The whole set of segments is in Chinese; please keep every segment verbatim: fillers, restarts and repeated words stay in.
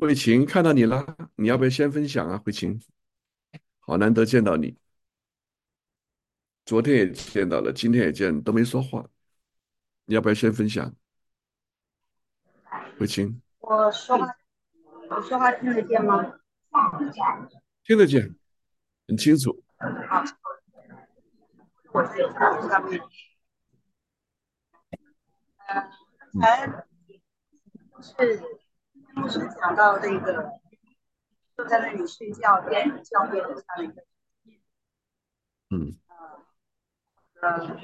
慧琴，看到你了，你要不要先分享啊？慧琴，好难得见到你，昨天也见到了，今天也见，都没说话，你要不要先分享？慧琴， 我说话，我说话听得见吗？ 听得见，很清楚。 我在上面，呃， 嗯刚才是牧师讲到那个坐在那里睡觉边教练的这样的一个嗯， 呃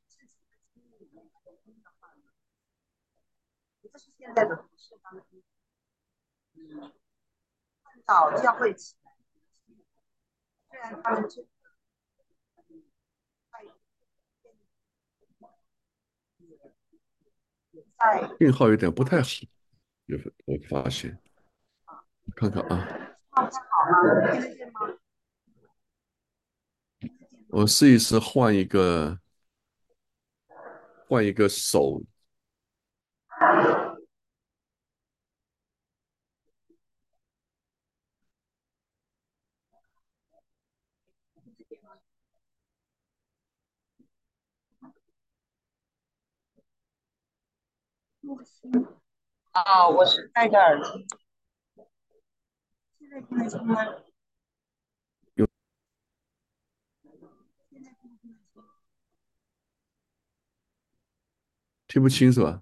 这是现在的同事他们很早教会起来，虽然他们这在信号有点不太好，有我发现，看看啊， 状态好吗？听得见吗？ 我试一试换一个换一个手， 啊，我是戴着耳机，现在听得清吗？ 有听不清是吧？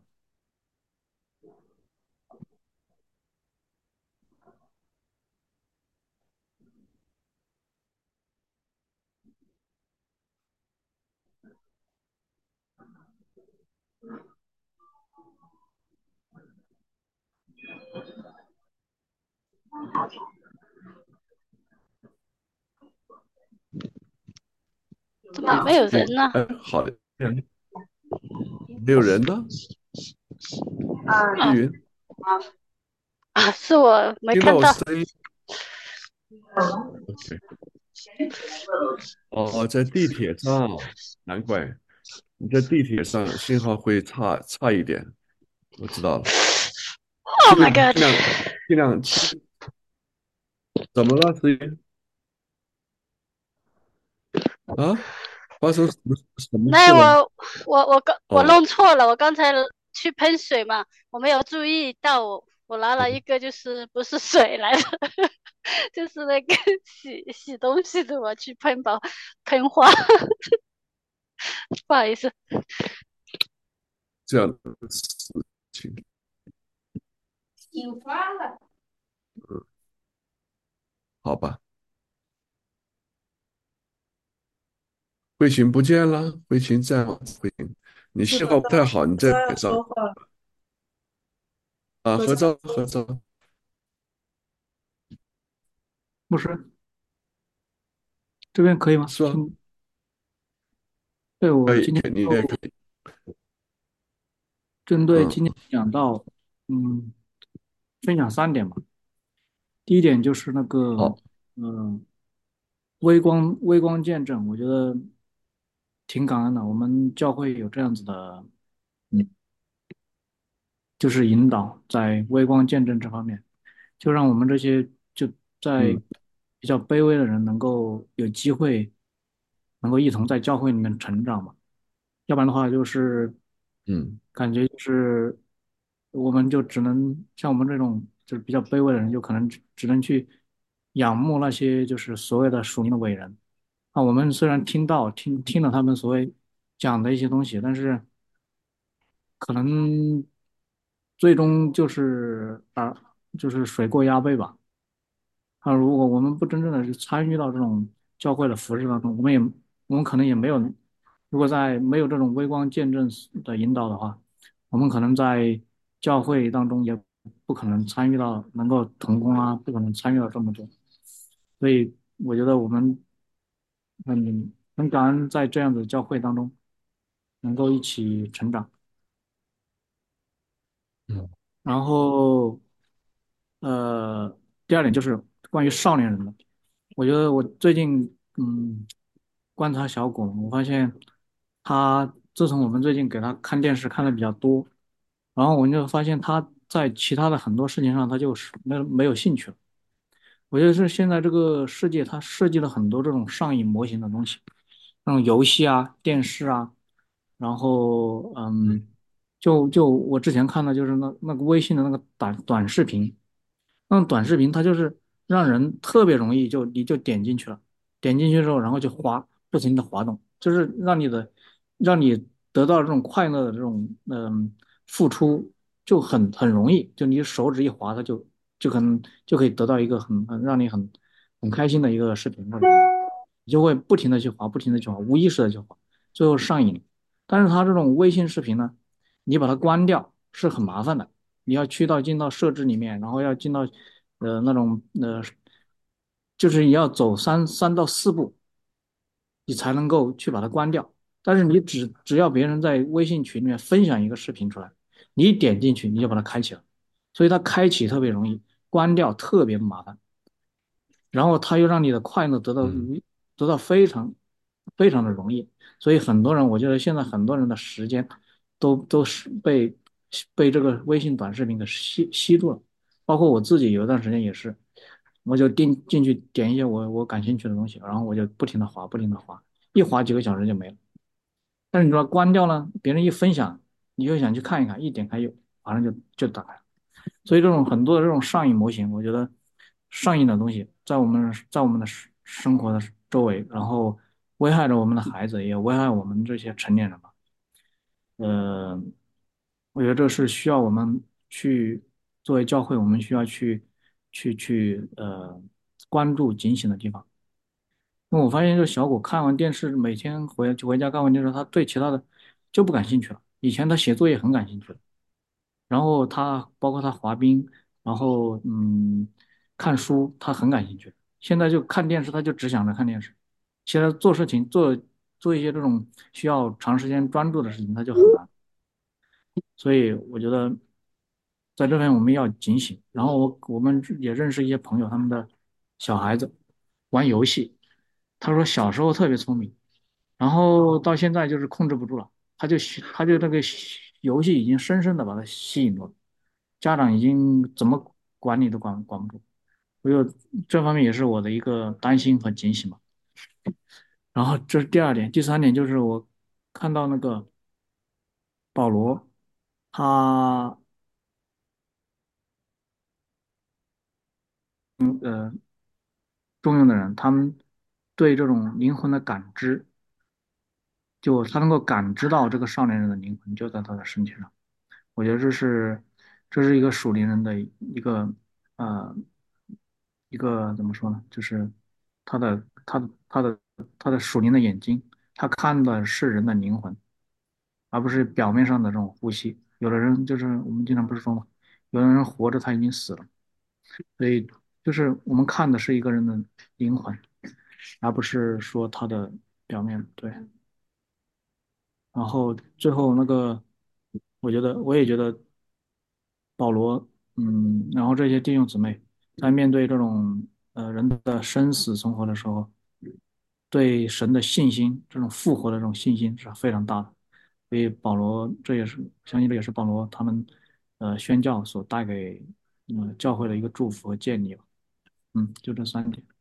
怎么没有哎人呢？ 哎，好的，没有人呢， 啊， 啊碧云， 啊，是我没听到看到。 我声音？OK，哦，在地铁上，难怪你在地铁上信号会差差一点，我知道了。 Oh 尽 my 量 god！ 尽量尽量轻，怎么了？思妍啊？发生什么什么事了？ 那我我我刚我哦弄错了，我刚才去喷水嘛，我没有注意到我我拿了一哦， 个就是不是水来的，就是那个洗洗东西的，我去喷宝喷花，不好意思。 这样的事情， 引发了。 嗯，好吧。慧琴不见了，慧琴在吗？慧琴，你信号不太好，你在在点上说话， 啊？ 合照。 合照合照， 牧师，这边可以吗？ 是吧？ 听，对，我可以， 今天可以，你也可就以。 针对嗯今天讲到，嗯，分享三点吧。第一点就是那个， 好， 嗯、微光微光见证，我觉得挺感恩的。我们教会有这样子的，嗯，就是引导在微光见证这方面，就让我们这些就在嗯比较卑微的人能够有机会，能够一同在教会里面成长嘛。要不然的话，就是嗯感觉就是我们就只能像我们这种就是比较卑微的人，就可能只只能去仰慕那些就是所谓的属灵的伟人。啊，我们虽然听到听听了他们所谓讲的一些东西，但是可能最终就是啊，就是水过鸭背吧。啊，如果我们不真正的是参与到这种教会的服饰当中，我们也我们可能也没有，如果在没有这种微光见证的引导的话，我们可能在教会当中也不可能参与到能够同工啊，不可能参与到这么多。所以我觉得我们很很感恩在这样的教会当中能够一起成长。 嗯然后呃，第二点就是关于少年人的。我觉得我最近嗯观察小果，我发现他自从我们最近给他看电视看的比较多，然后我就发现他在其他的很多事情上他就是没有没有兴趣了。我觉得是现在这个世界它设计了很多这种上瘾模型的东西，那种游戏啊、电视啊，然后嗯，就就我之前看的就是那那个微信的那个短短视频，那种短视频它就是让人特别容易就你就点进去了，点进去之后，然后就滑，不停的滑动，就是让你的让你得到这种快乐的这种嗯付出就很很容易，就你手指一滑，它就就可能就可以得到一个很很让你很很开心的一个视频或者什么，你就会不停的去滑，不停的去滑，无意识的去滑，最后上瘾。但是它这种微信视频呢，你把它关掉是很麻烦的，你要去到进到设置里面，然后要进到呃那种呃，就是你要走三三到四步，你才能够去把它关掉。但是你只只要别人在微信群里面分享一个视频出来，你一点进去你就把它开启了，所以它开启特别容易，关掉特别麻烦。然后它又让你的快乐得到嗯得到非常非常的容易，所以很多人，我觉得现在很多人的时间都都是被被这个微信短视频给吸吸住了，包括我自己有一段时间也是，我就进进去点一些我我感兴趣的东西，然后我就不停的滑，不停的滑，一滑几个小时就没了。但是你说关掉了，别人一分享，你又想去看一看，一点开又马上就就打开了。所以这种很多的这种上瘾模型，我觉得上瘾的东西在我们在我们的生生活的周围，然后危害着我们的孩子，也危害我们这些成年人吧。呃，我觉得这是需要我们去作为教会，我们需要去去去呃关注警醒的地方。因为我发现，这小狗看完电视，每天回回家看完电视，它对其他的就不感兴趣了。以前它写作业很感兴趣的。然后他包括他滑冰，然后嗯看书，他很感兴趣。现在就看电视，他就只想着看电视。现在做事情做做一些这种需要长时间专注的事情，他就很难。所以我觉得在这边我们要警醒。然后我我们也认识一些朋友，他们的小孩子玩游戏，他说小时候特别聪明，然后到现在就是控制不住了，他就喜他就那个游戏已经深深的把他吸引住了，家长已经怎么管理都管管不住，我有这方面也是我的一个担心和警醒嘛。然后这是第二点，第三点就是我看到那个保罗，他中庸的人，他们对这种灵魂的感知，就他能够感知到这个少年人的灵魂就在他的身体上。我觉得这是这是一个属灵人的一个呃一个怎么说呢？就是他的他的他的他的属灵的眼睛，他看的是人的灵魂，而不是表面上的这种呼吸。有的人就是我们经常不是说嘛，有的人活着他已经死了，所以就是我们看的是一个人的灵魂，而不是说他的表面。对，然后最后那个，我觉得我也觉得保罗，嗯，然后这些弟兄姊妹在面对这种呃人的生死存活的时候，对神的信心，这种复活的这种信心是非常大的。所以保罗这也是相信这也是保罗他们呃宣教所带给嗯教会的一个祝福和建立吧。嗯，就这三点。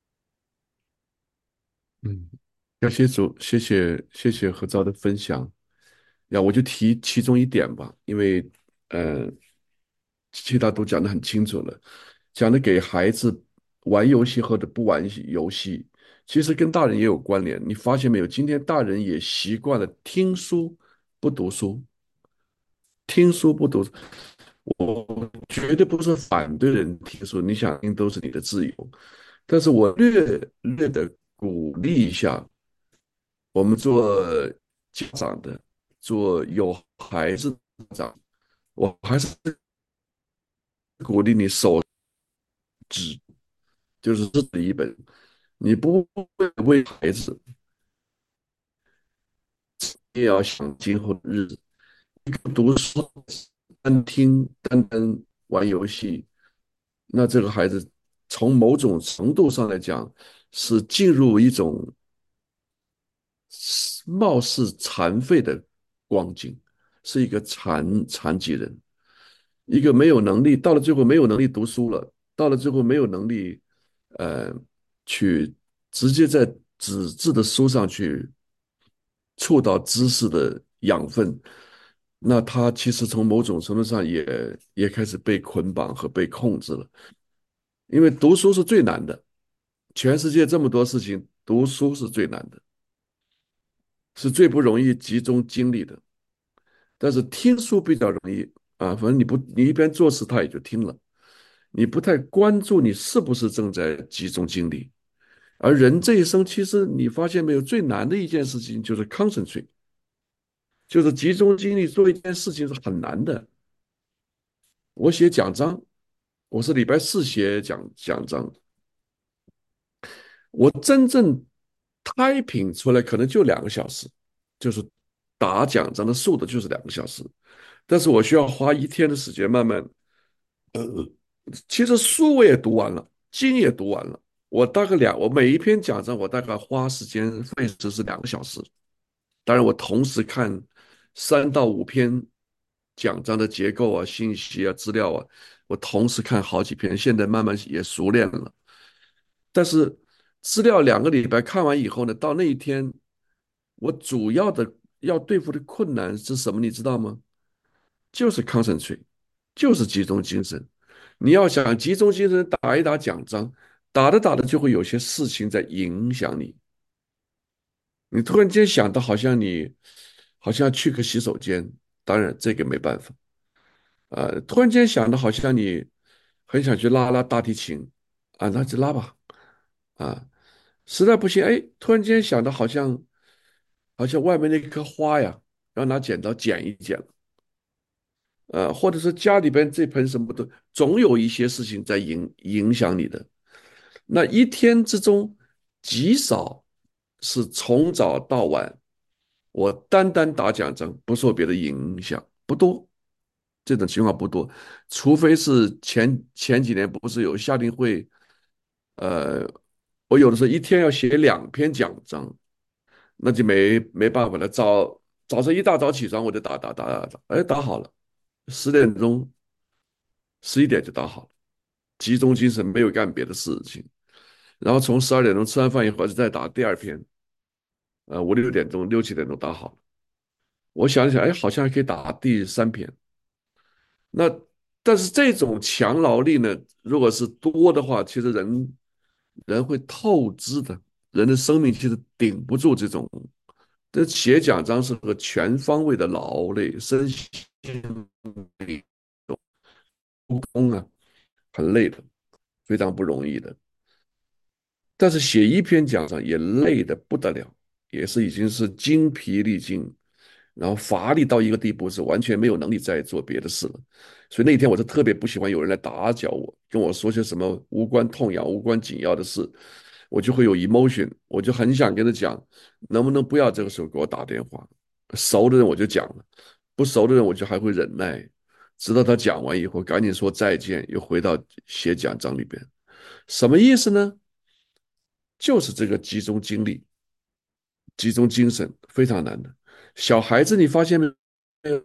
嗯，感谢主，谢谢谢谢何昭的分享。呀，我就提其中一点吧，因为呃，其他都讲得很清楚了，讲的给孩子玩游戏或者不玩游戏，其实跟大人也有关联。你发现没有？今天大人也习惯了听书不读书，听书不读书。我绝对不是反对人听书，你想听都是你的自由，但是我略略的鼓励一下我们做家长的，做有孩子的家长，我还是鼓励你手就是自己一本，你不为为孩子，也要想今后的日子。读书单听单单玩游戏，那这个孩子从某种程度上来讲，是进入一种貌似残废的光景，是一个残残疾人。 一个没有能力，到了最后没有能力读书了，到了最后没有能力，呃，去直接在纸质的书上去触到知识的养分，那他其实从某种程度上也也开始被捆绑和被控制了，因为读书是最难的，全世界这么多事情，读书是最难的，是最不容易集中精力的。但是听书比较容易啊，反正你不，你一边做事他也就听了，你不太关注你是不是正在集中精力。而人这一生，其实你发现没有，最难的一件事情就是 concentrate，就是集中精力做一件事情是很难的。我写讲章，我是礼拜四写讲讲章，我真正 typing 出来可能就两个小时，就是打讲章的速度就是两个小时，但是我需要花一天的时间慢慢。其实书我也读完了，经也读完了，我大概两，我每一篇讲章我大概花时间费时是两个小时。当然，我同时看三到五篇讲章的结构啊、信息啊、资料啊，我同时看好几篇，现在慢慢也熟练了。但是资料两个礼拜看完以后呢，到那一天，我主要的要对付的困难是什么？你知道吗？就是 concentrate，就是集中精神。你要想集中精神打一打讲章，打着打着就会有些事情在影响你。你突然间想到，好像你好像要去个洗手间，当然这个没办法。呃，突然间想到，好像你很想去拉拉大提琴，啊，那就拉吧。啊，实在不行，哎，突然间想到，好像好像外面那棵花呀，要拿剪刀剪一剪。呃，或者是家里边这盆什么的，总有一些事情在影影响你的。那一天之中，极少是从早到晚，我单单打讲章，不受别的影响，不多。这种情况不多，除非是前前几年不是有夏令会，呃，我有的时候一天要写两篇讲章，那就没没办法了。早早上一大早起床，我就打打打打打，哎，打好了，十点钟十一点就打好了，集中精神，没有干别的事情。然后从十二点钟吃完饭以后，就再打第二篇，呃，五六点钟、六七点钟打好了。我想一想，哎，好像还可以打第三篇。那但是这种强劳力呢，如果是多的话，其实人人会透支的，人的生命其实顶不住这种。这写讲章是个全方位的劳累，身心灵工啊，很累的，非常不容易的。但是写一篇讲章也累得不得了，也是已经是精疲力尽，然后乏力到一个地步，是完全没有能力再做别的事了。所以那天我是特别不喜欢有人来打搅我，跟我说些什么无关痛痒、无关紧要的事，我就会有 emotion，我就很想跟他讲，能不能不要这个时候给我打电话？熟的人我就讲了，不熟的人我就还会忍耐，直到他讲完以后，赶紧说再见，又回到写讲章里边。什么意思呢？就是这个集中精力、集中精神非常难的。小孩子，你发现没有？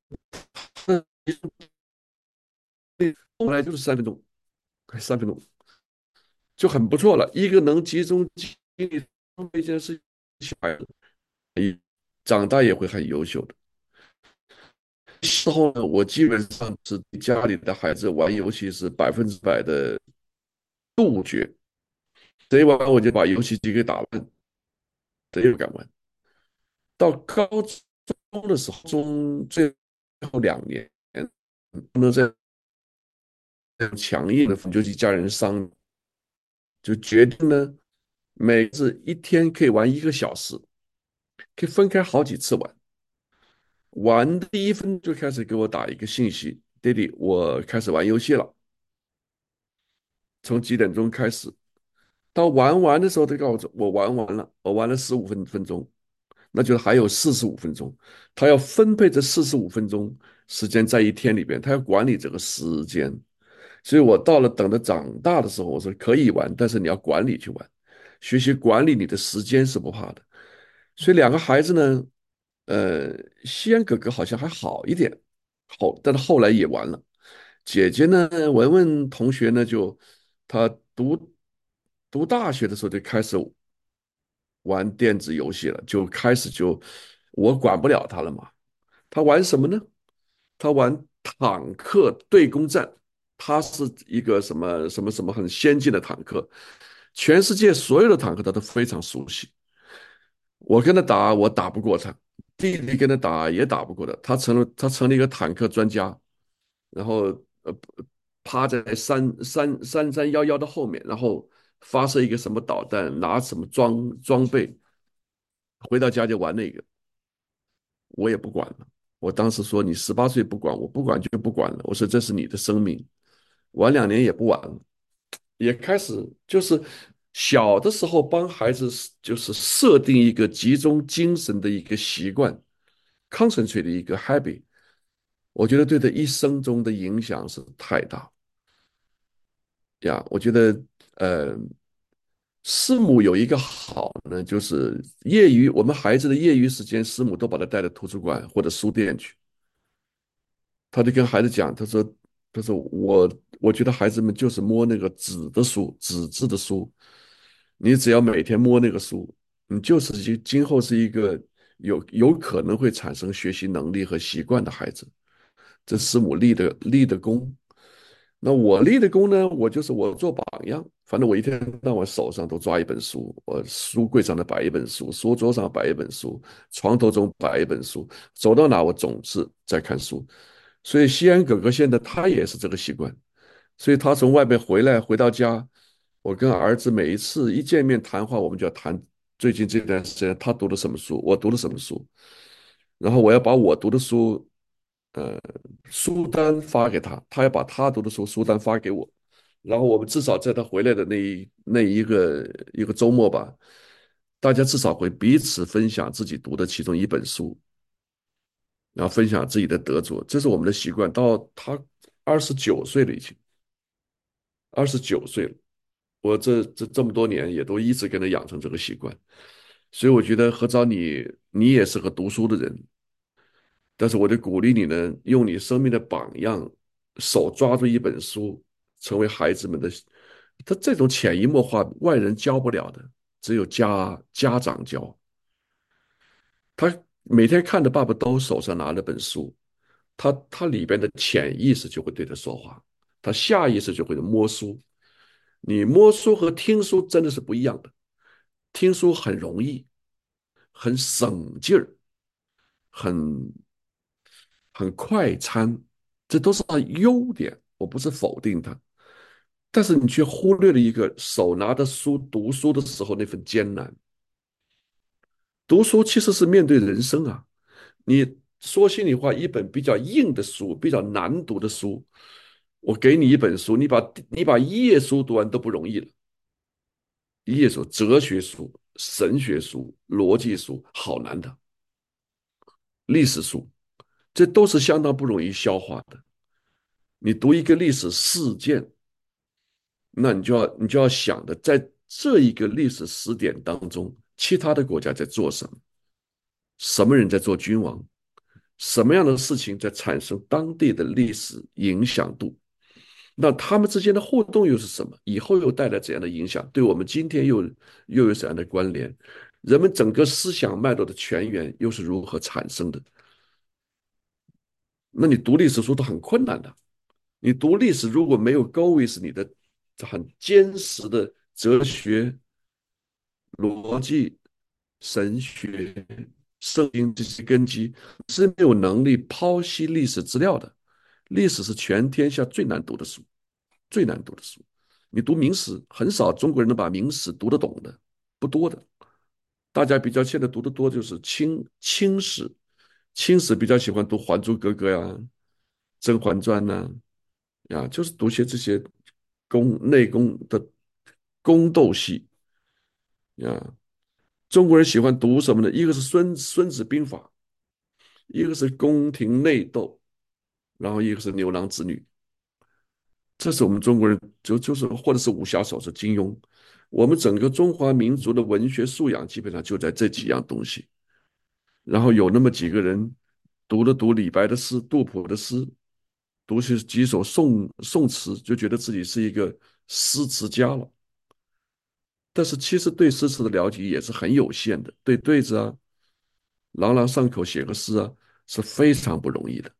后来就是三分钟，三分钟就很不错了。一个能集中精力做一件事，小孩子长大也会很优秀的。之后呢，我基本上是家里的孩子玩游戏是百分之百的杜绝，谁玩我就把游戏机给打烂，谁也不敢玩。到高中的时候，中最后两年不能再这样强硬的，就去家人商就决定呢，每次一天可以玩一个小时，可以分开好几次玩。玩的第一分就开始给我打一个信息，弟弟，我开始玩游戏了。从几点钟开始，到玩完的时候，他告诉我我玩完了，我玩了十五分分钟，那就还有四十五分钟。他要分配这四十五分钟时间在一天里边，他要管理这个时间。所以我到了等他长大的时候，我说可以玩，但是你要管理去玩，学习管理你的时间是不怕的。所以两个孩子呢，呃，西安哥哥好像还好一点，好，但是后来也完了。 姐姐呢，文文同学呢，就她读读大学的时候就开始玩电子游戏了，就开始就我管不了她了嘛。她玩什么呢？她玩坦克对攻战，她是一个什么什么什么很先进的坦克，全世界所有的坦克她都非常熟悉。我跟他打，我打不过他；弟弟跟他打也打不过他。他成了他成了一个坦克专家，然后呃趴在三三三三幺幺的后面，然后发射一个什么导弹，拿什么装装备，回到家就玩那个。我也不管了。我当时说你十八岁不管，我不管就不管了。我说这是你的生命，玩两年也不玩了。也开始就是小的时候帮孩子就是设定一个集中精神的一个习惯，concentrate 的一个 habit，我觉得对他一生中的影响是太大呀。我觉得呃，师母有一个好呢，就是业余我们孩子的业余时间，师母都把他带到图书馆或者书店去。他就跟孩子讲，他说：“他说我我觉得孩子们就是摸那个纸的书，纸质的书，你只要每天摸那个书，你就是今今后是一个有有可能会产生学习能力和习惯的孩子。”这师母立的立的功。那我立的功呢？我就是我做榜样。反正我一天到晚手上都抓一本书，我书柜上的摆一本书，书桌上摆一本书，床头中摆一本书，走到哪我总是在看书。所以西安哥哥现在他也是这个习惯，所以他从外面回来回到家，我跟儿子每一次一见面谈话，我们就要谈最近这段时间他读了什么书，我读了什么书，然后我要把我读的书，呃，书单发给他，他要把他读的书书单发给我，然后我们至少在他回来的那一那一个一个周末吧，大家至少会彼此分享自己读的其中一本书，然后分享自己的得着，这是我们的习惯。到他二十九岁了，已经二十九岁了，我这这这么多年也都一直跟他养成这个习惯，所以我觉得何昭你你也是个读书的人，但是我就鼓励你呢，用你生命的榜样，手抓住一本书，成为孩子们的。他这种潜移默化，外人教不了的，只有家家长教。他每天看着爸爸都手上拿了本书，他他里边的潜意识就会对他说话，他下意识就会摸书。你摸书和听书真的是不一样的，听书很容易，很省劲儿，很很快餐，这都是他优点，我不是否定他，但是你却忽略了一个手拿着书读书的时候那份艰难。读书其实是面对人生啊，你说心里话，一本比较硬的书，比较难读的书，我给你一本书，你把你把一页书读完都不容易了。一页书，哲学书、神学书、逻辑书，好难的，历史书，这都是相当不容易消化的。你读一个历史事件，那你就要你就要想的，在这一个历史时点当中，其他的国家在做什么，什么人在做君王，什么样的事情在产生当地的历史影响度，那他们之间的互动又是什么？以后又带来怎样的影响？对我们今天又又有怎样的关联？人们整个思想脉络的泉源又是如何产生的？那你读历史书都很困难的。你读历史如果没有 go with 你的很坚实的哲学、逻辑、神学、圣经这些根基，是没有能力剖析历史资料的。历史是全天下最难读的书，最难读的书。你读明史，很少中国人能把明史读得懂的，不多的。大家比较现在读的多就是清清史，清史比较喜欢读《还珠格格》呀、《甄嬛传》呐，呀，就是读些这些宫内宫的宫斗戏呀。中国人喜欢读什么呢？一个是孙孙子兵法，一个是宫廷内斗，然后一个是牛郎织女。这是我们中国人就就是或者是武侠小说金庸。我们整个中华民族的文学素养基本上就在这几样东西。然后有那么几个人读了读李白的诗、杜甫的诗， 读些几首宋宋词，就觉得自己是一个诗词家了。但是其实对诗词的了解也是很有限的，对对子啊，朗朗上口写个诗啊是非常不容易的。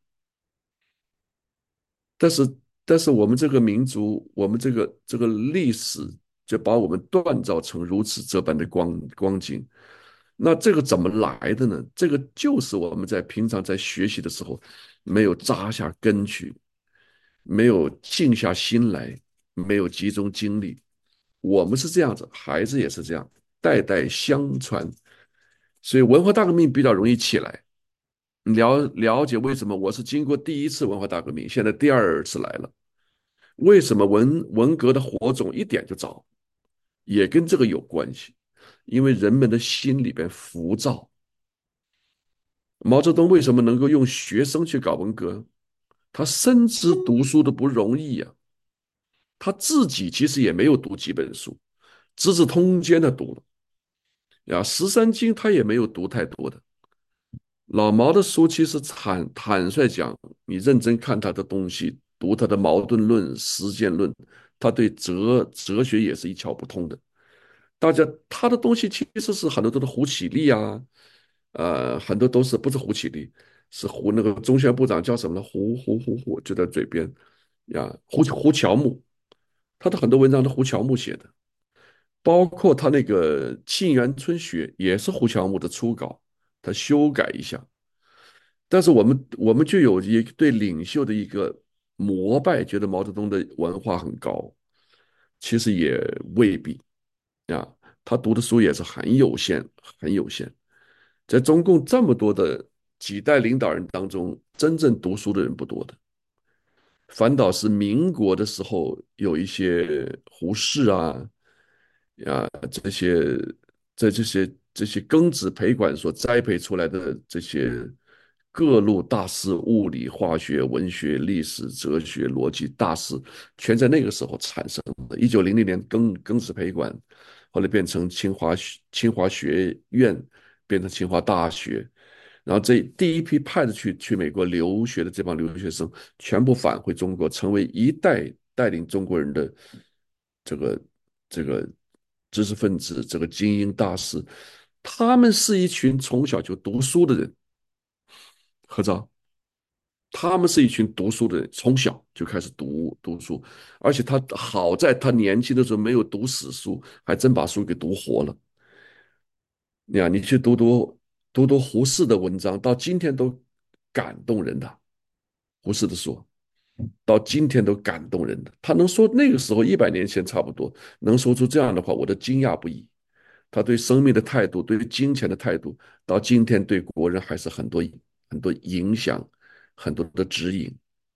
但是，但是我们这个民族，我们这个这个历史，就把我们锻造成如此这般的光光景。那这个怎么来的呢？这个就是我们在平常在学习的时候，没有扎下根去，没有静下心来，没有集中精力。我们是这样子，孩子也是这样，代代相传。所以文化大革命比较容易起来。了了解为什么我是经过第一次文化大革命，现在第二次来了。为什么文文革的火种一点就着，也跟这个有关系。因为人们的心里边浮躁。毛泽东为什么能够用学生去搞文革？他深知读书的不容易呀、他自己其实也没有读几本书，《资治通鉴》他读了呀，《十三经》他也没有读太多的。老毛的书其实坦坦率讲，你认真看他的东西，读他的矛盾论、实践论，他对哲哲学也是一窍不通的。大家他的东西其实是很多都是胡启立啊，呃，很多都是不是胡启立，是胡那个中宣部长叫什么呢？胡胡胡胡就在嘴边呀，胡胡乔木，他的很多文章都胡乔木写的，包括他那个沁园春雪也是胡乔木的初稿，他修改一下。但是我们我们就有一对领袖的一个膜拜，觉得毛泽东的文化很高，其实也未必啊。他读的书也是很有限，很有限。在中共这么多的几代领导人当中，真正读书的人不多的，反倒是民国的时候有一些胡适啊，呀，这些在这些这些庚子赔款所栽培出来的这些各路大师，物理、化学、文学、历史、哲学、逻辑大师，全在那个时候产生的。一九零零年庚庚子赔款，后来变成清华清华学院，变成清华大学。然后这第一批派的去去美国留学的这帮留学生，全部返回中国，成为一代带领中国人的这个这个知识分子，这个精英大师。他们是一群从小就读书的人，合照。他们是一群读书的人，从小就开始读读书，而且他好在他年轻的时候没有读死书，还真把书给读活了。你啊，你去读读读读胡适的文章，到今天都感动人的。胡适的书到今天都感动人的。他能说那个时候一百年前差不多能说出这样的话，我都惊讶不已。他对生命的态度，对金钱的态度，到今天对国人还是很多很多影响，很多的指引。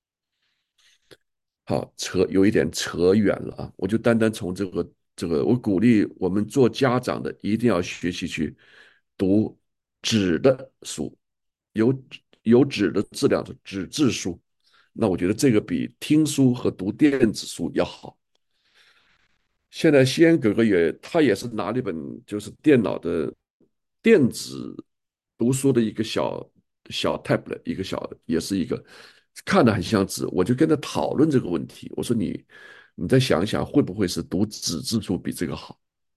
好，扯有一点扯远了啊，我就单单从这个这个，我鼓励我们做家长的一定要学习去读纸的书，有有纸的质量的纸质书。那我觉得这个比听书和读电子书要好。现在西安哥哥也他也是拿了一本就是电脑的电子读书的一个小小 tablet，一个小的，也是一个看着很像纸。我就跟他讨论这个问题，我说你你再想想，会不会是读纸质书比这个好？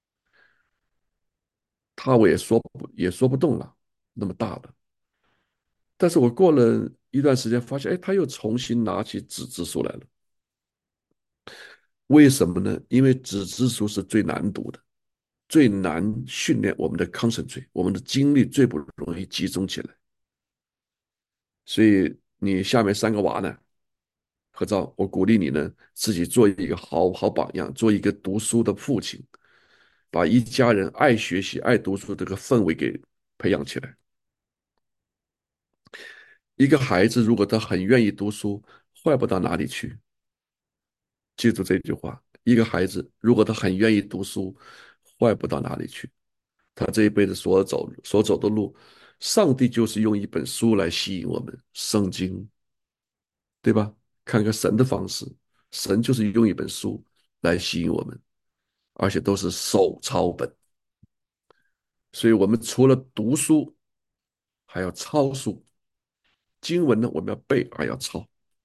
他我也说不也说不动了，那么大的。但是我过了一段时间发现，哎，他又重新拿起纸质书来了。为什么呢？因为纸质书是最难读的，最难训练我们的 concentrate，我们的精力最不容易集中起来。所以你下面三个娃呢，合照，我鼓励你呢，自己做一个好好榜样，做一个读书的父亲，把一家人爱学习、爱读书这个氛围给培养起来。一个孩子如果他很愿意读书，坏不到哪里去。记住这句话：一个孩子如果他很愿意读书，坏不到哪里去。他这一辈子所走所走的路，上帝就是用一本书来吸引我们，圣经，对吧？看看神的方式，神就是用一本书来吸引我们，而且都是手抄本。所以我们除了读书，还要抄书。经文呢，我们要背，还要抄。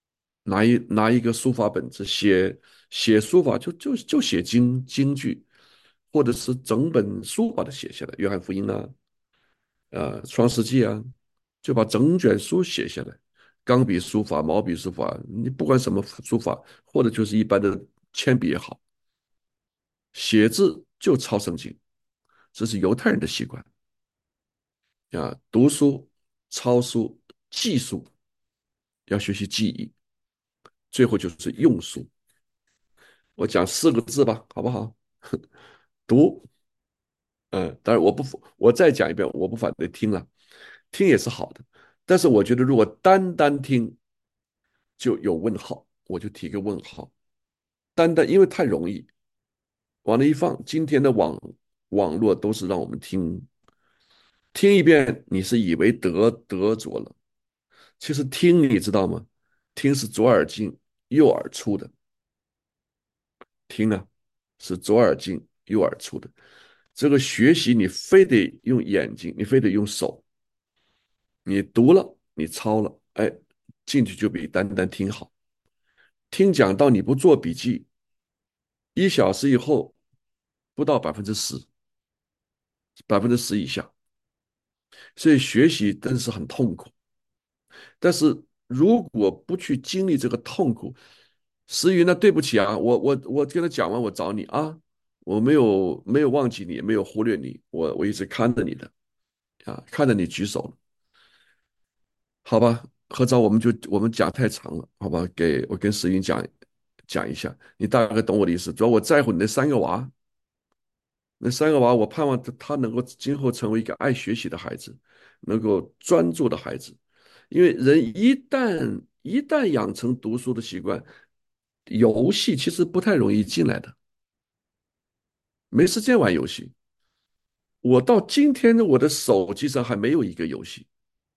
拿一拿一个书法本子写写书法就就就写京京剧，或者是整本书把它写下来，约翰福音啊，呃，创世纪啊，就把整卷书写下来。钢笔书法、毛笔书法，你不管什么书法，或者就是一般的铅笔也好，写字就抄圣经，这是犹太人的习惯啊。读书、抄书、记书，要学习记忆，最后就是用书。我讲四个字吧，好不好？读，嗯，当然我不，我再讲一遍，我不反对听了，听也是好的，但是我觉得如果单单听就有问号，我就提个问号。单单因为太容易，往那一放，今天的网网络都是让我们听听一遍，你是以为得得着了，其实听你知道吗？听是左耳进右耳出的，听啊是左耳进右耳出的。这个学习你非得用眼睛，你非得用手，你读了，你抄了，哎，进去就比单单听好。听讲到你不做笔记，一小时以后不到百分之十，百分之十以下，所以学习真是很痛苦。但是如果不去经历这个痛苦，石云呢？对不起啊，我我我跟他讲完，我找你啊，我没有没有忘记你，没有忽略你，我我一直看着你的啊，看着你举手了，好吧？合着我们就我们讲太长了，好吧？给我跟石云讲讲一下，你大概懂我的意思。主要我在乎你那三个娃，那三个娃，我盼望他他能够今后成为一个爱学习的孩子，能够专注的孩子。因为人一旦一旦养成读书的习惯，游戏其实不太容易进来的，没时间玩游戏。我到今天我的手机上还没有一个游戏，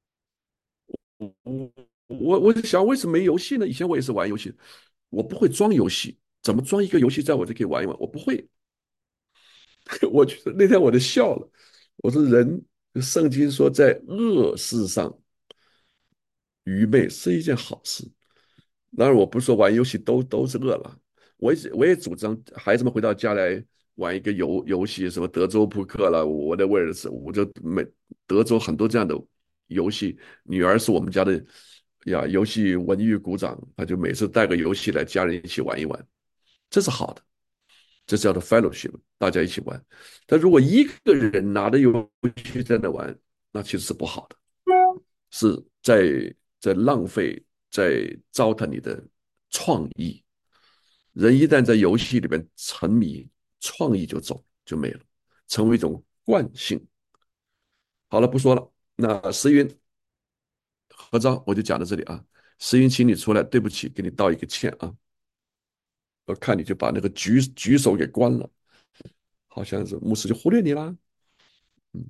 我我我在想为什么没游戏呢？以前我也是玩游戏，我不会装游戏，怎么装一个游戏在我这可以玩一玩？我不会。我觉得那天我就笑了，我说人，圣经说在恶事上愚昧是一件好事。当然，我不是说玩游戏都都是恶了，我也我也主张孩子们回到家来玩一个游游戏，什么德州扑克了，我的威尔斯，我就每德州很多这样的游戏。女儿是我们家的呀游戏文娱股长，她就每次带个游戏来，家人一起玩一玩，这是好的。这叫做 fellowship，大家一起玩。但如果一个人拿着游戏在那玩，那其实是不好的，是在在浪费，在糟蹋你的创意。人一旦在游戏里边沉迷，创意就走就没了，成为一种惯性。好了，不说了。那石云合照我就讲到这里啊。石云，请你出来，对不起，给你道一个歉啊。我看你就把那个举举手给关了，好像是牧师就忽略你啦。嗯，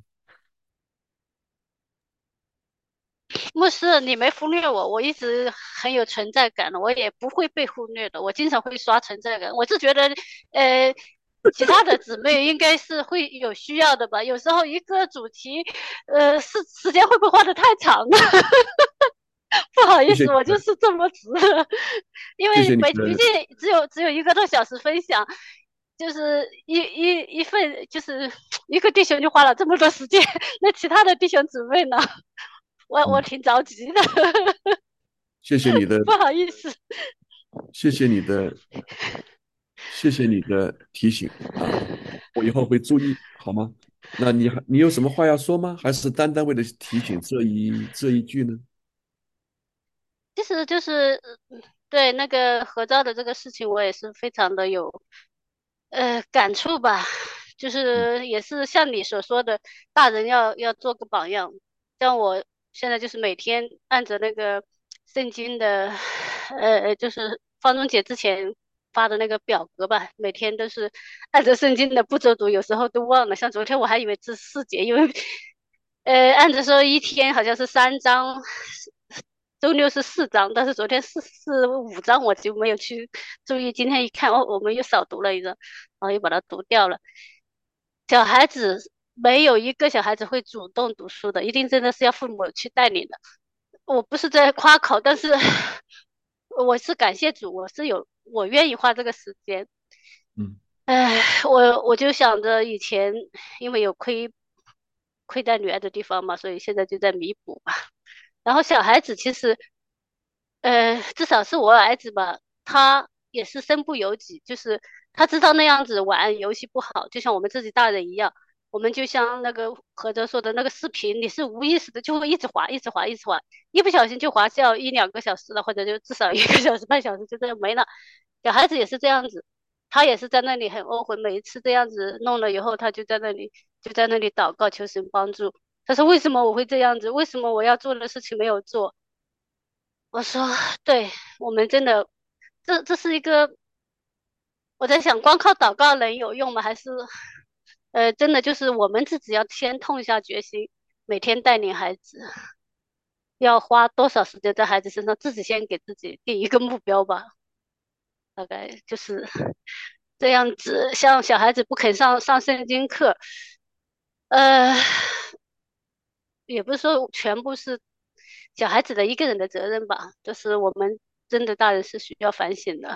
牧师，你没忽略我，我一直很有存在感的，我也不会被忽略的。我经常会刷存在感，我是觉得，呃，其他的姊妹应该是会有需要的吧。有时候一个主题，呃，是时间会不会花的太长了？不好意思，我就谢谢你的， 是这么直，因谢为谢你的， 毕毕竟只有只有一个多小时分享，就是一一一份，就是一个弟兄就花了这么多时间，那其他的弟兄姊妹呢？我我嗯， 挺着急的， 谢谢你的， 不好意思。 谢谢你的，谢谢你的提醒啊，我以后会注意，好吗？那你还你有什么话要说吗？还是单单为了提醒这一这一句呢？ 其实就是呃对那个合照的这个事情，我也是非常的有呃感触吧。就嗯是也是像你所说的，大人要要做个榜样。像我现在就是每天按着那个圣经的，呃，就是方中节之前发的那个表格吧，每天都是按着圣经的步骤读，有时候都忘了。像昨天我还以为是四节，因为呃按着说一天好像是三章，周六是四章，但是昨天是是五章，我就没有去注意。今天一看，哦，我们又少读了一章，然后又把它读掉了。小孩子没有一个小孩子会主动读书的，一定真的是要父母去带领的。我不是在夸口，但是我是感谢主，我是有我愿意花这个时间。 嗯哎，我我就想着以前因为有亏亏待女儿的地方嘛，所以现在就在弥补吧。然后小孩子其实，呃，至少是我儿子吧，他也是身不由己，就是他知道那样子玩游戏不好，就像我们自己大人一样。我们就像那个何哲说的那个视频，你是无意识的就会一直滑，一直滑，一直滑，一不小心就滑掉一两个小时了，或者就至少一个小时、半小时就这样没了。小孩子也是这样子，他也是在那里很懊悔，每一次这样子弄了以后，他就在那里就在那里祷告求神帮助。他说："为什么我会这样子？为什么我要做的事情没有做？"我说：“对，我们真的，这这是一个，我在想，光靠祷告能有用吗？还是，呃，真的就是我们自己要先痛下决心，每天带领孩子，要花多少时间在孩子身上，自己先给自己定一个目标吧。大概就是这样子。像小孩子不肯上上圣经课，呃，也不是说全部是小孩子的一个人的责任吧，就是我们真的大人是需要反省的。